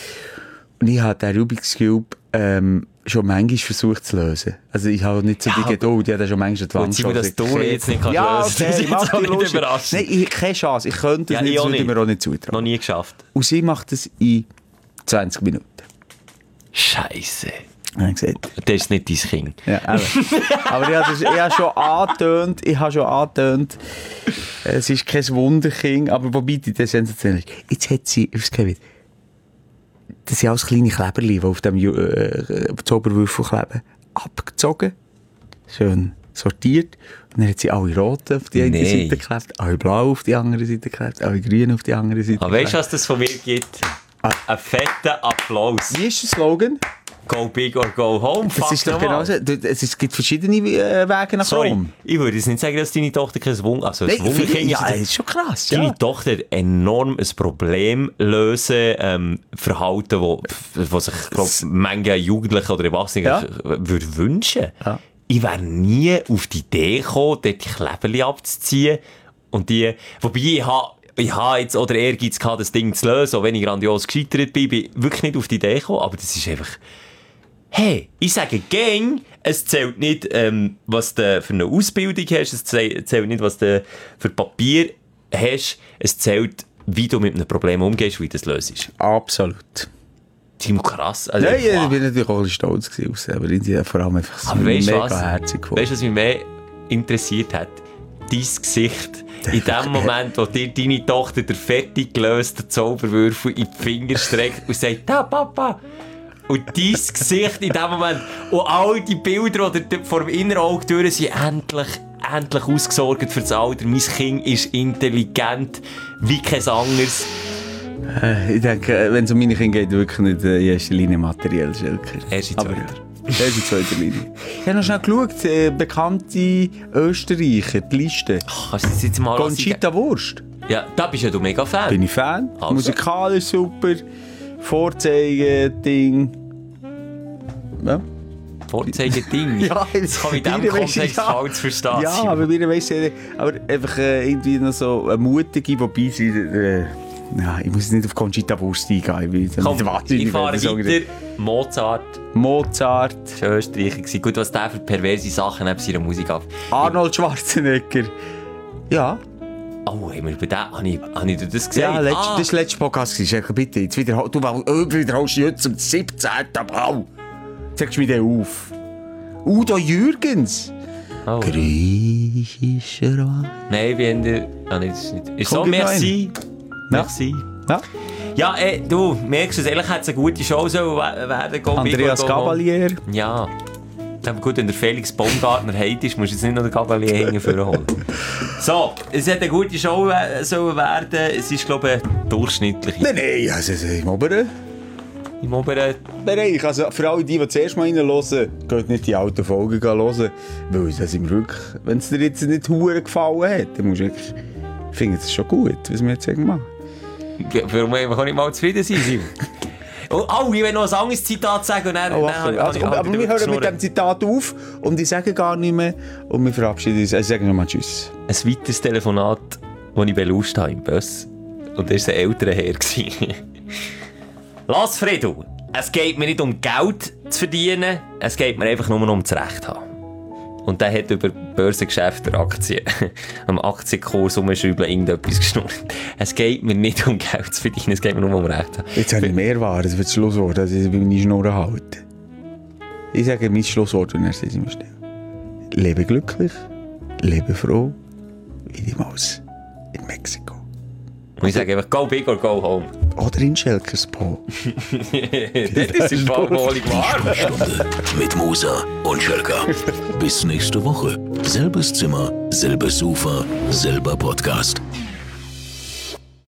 Und ich habe den Rubik's Cube ähm, schon manchmal versucht zu lösen. Also ich habe nicht so Ja, die Geduld, ich habe den schon manchmal die Wand Gut, Simon, dass du geschossen. jetzt nicht kannst Ja, lösen. okay, Das ist mach jetzt auch dich nicht lustig. überraschend. Nein, ich keine Chance. Ich könnte Ja, es nicht, ich das auch würde ich nicht. mir auch nicht Noch zutrauen. nie geschafft. Und sie macht es in zwanzig Minuten. Scheisse. Habe ich gesagt. Das ist nicht dein Kind. Ja, eben. Aber ich habe, das, ich habe schon angetönt, ich habe schon angetönt, es ist kein Wunderkind, aber wobei die das sensationell ist. Jetzt hat sie, was Kevin, das sind alles kleine Kleberli, die auf dem Ju- äh, Zauberwürfel kleben, abgezogen, schön sortiert, und dann hat sie alle rote auf die eine Nein. Seite geklebt, alle blau auf die andere Seite geklebt, alle grün auf die andere Seite Aber weißt du, geklebt. was das von mir gibt? Einen fetten Applaus. Wie ist der Slogan? Go big or go home. Das Fuck ist doch nochmal. genau so. Du- Es ist- gibt verschiedene äh, Wege nach Sorry, Rom. ich würde jetzt nicht sagen, dass deine Tochter kein Wunder... Also, Nein, ein Wunderkind finde ich- ist ja, jetzt- das ist schon krass. Deine Ja. Tochter hat enorm ein Problem lösen, ähm, Verhalten, wo, wo sich, glaub, manche Jugendliche oder Erwachsene Ja. würde wünschen. Ja. ich wäre nie auf die Idee gekommen, dort die Kleberli abzuziehen. Und die, wobei ich habe, ich habe jetzt auch den Ehrgeiz gehabt, das Ding zu lösen, auch wenn ich grandios gescheitert bin, bin ich wirklich nicht auf die Idee gekommen, aber das ist einfach, hey, ich sage gang, es zählt nicht, ähm, was du für eine Ausbildung hast, es zählt nicht, was du für Papier hast, es zählt, wie du mit einem Problem umgehst, wie du das löst. Absolut. Ziemlich krass. Also, Nein, wow. ich bin natürlich auch ein bisschen stolz gewesen, aber ich habe vor allem einfach so aber weißt, mega was, herzig gefunden. Weißt du, was mich mehr interessiert hat? Dein Gesicht in dem Moment, wo dir deine Tochter der fertig gelöste Zauberwürfel in die Finger streckt und sagt, da Papa. Und dein Gesicht in dem Moment und all die Bilder, die vor dem inneren Auge durch sind, endlich, endlich ausgesorgt für das Alter. Mein Kind ist intelligent wie kein anderes. Äh, ich denke, wenn es um meine Kinder geht, wirklich nicht in erster Linie materiell, Schelker. Erst in Aber zweiter. Erst in zweiter Linie. Ich habe noch schnell geschaut, äh, bekannte Österreicher, die Liste. Ach, kannst du das jetzt mal Conchita Wurst. Ja, da bist ja du mega Fan. Bin ich Fan. Also. Musikalisch super. Vorzeigen-Ding. Ja. Vorzeigen-Ding. Ja, das kann ich in diesem Kontext ja. falsch verstehen. Ja, aber mir weiss ja nicht. Aber einfach äh, irgendwie noch so eine mutige, wobei sie... Äh, ja, ich muss nicht auf Conchita Wurst eingehen. Ich, Komm, ich fahre weiter. Mozart. Mozart. Das war Österreicher. Gut, was der für perverse Sachen neben seiner Musik ab. Arnold Schwarzenegger. Ja. Oh, haben wir bei dem, habe ich, habe ich dir das gesagt? Ja, letzt, ah. das war letzte Podcast. Schelker, bitte, jetzt wiederhol, du wiederholst jetzt zum siebzehnten Mal. Zeigst du mir den auf. Udo Jürgens. Oh. Griechischer Wein. Nein, wir haben dir... Ah, nein, das ist nicht... Ist so, Komm, gib noch merci. Merci. Ja. Ja, ey, du merkst es, ehrlich, hätte es eine gute Show sollen werden. Go Andreas big or go Gabalier. home. Ja. Aber gut, wenn der Felix Baumgartner heit ist, musst du jetzt nicht noch den Gabalier hängen für holen. So, es hat eine gute Show äh, sollen werden. Es ist, glaube ich, eine durchschnittliche. Nein, nein, also im oberen Im oberen... Bereich. Also für alle, die, die zuerst mal reinhören, geht nicht die alten Folgen hören. Weil das im Rück, wenn es dir jetzt nicht hure gefallen hat, dann musst du wirklich... Ich finde es schon gut, was wir jetzt machen. Warum kann ich mal zufrieden sein, Simon? Oh, oh, ich will noch ein anderes Zitat sagen und dann... Oh, dann also, ich, aber aber wir hören mit dem Zitat auf und ich sage gar nicht mehr und wir verabschieden uns. Also sagen nochmal Tschüss. Ein weiteres Telefonat, das ich beluscht habe im Bus. Und da war ein älterer Herr. Lass, Fredo, es geht mir nicht um Geld zu verdienen, es geht mir einfach nur um das Recht zu haben. Und der hat über Börsengeschäfte Aktien, am Aktienkurs umschrauben, irgendetwas geschnurrt. Es geht mir nicht um Geld zu verdienen, es geht mir nur um Recht zu haben. Jetzt habe ich mehr Ware, das wird das Schlusswort, also ich will meine Schnurren halten. Ich sage mein Schlusswort und dann sehe ich mich still. Lebe glücklich, lebe froh, wie die Maus in Mexiko. Und ich sage einfach, go big or go home. Oder in Schelkerspo. Das ist vollwohlig warm. Stunde mit Musa und Schelker. Bis nächste Woche. Selbes Zimmer, selbes Sofa, selber Podcast.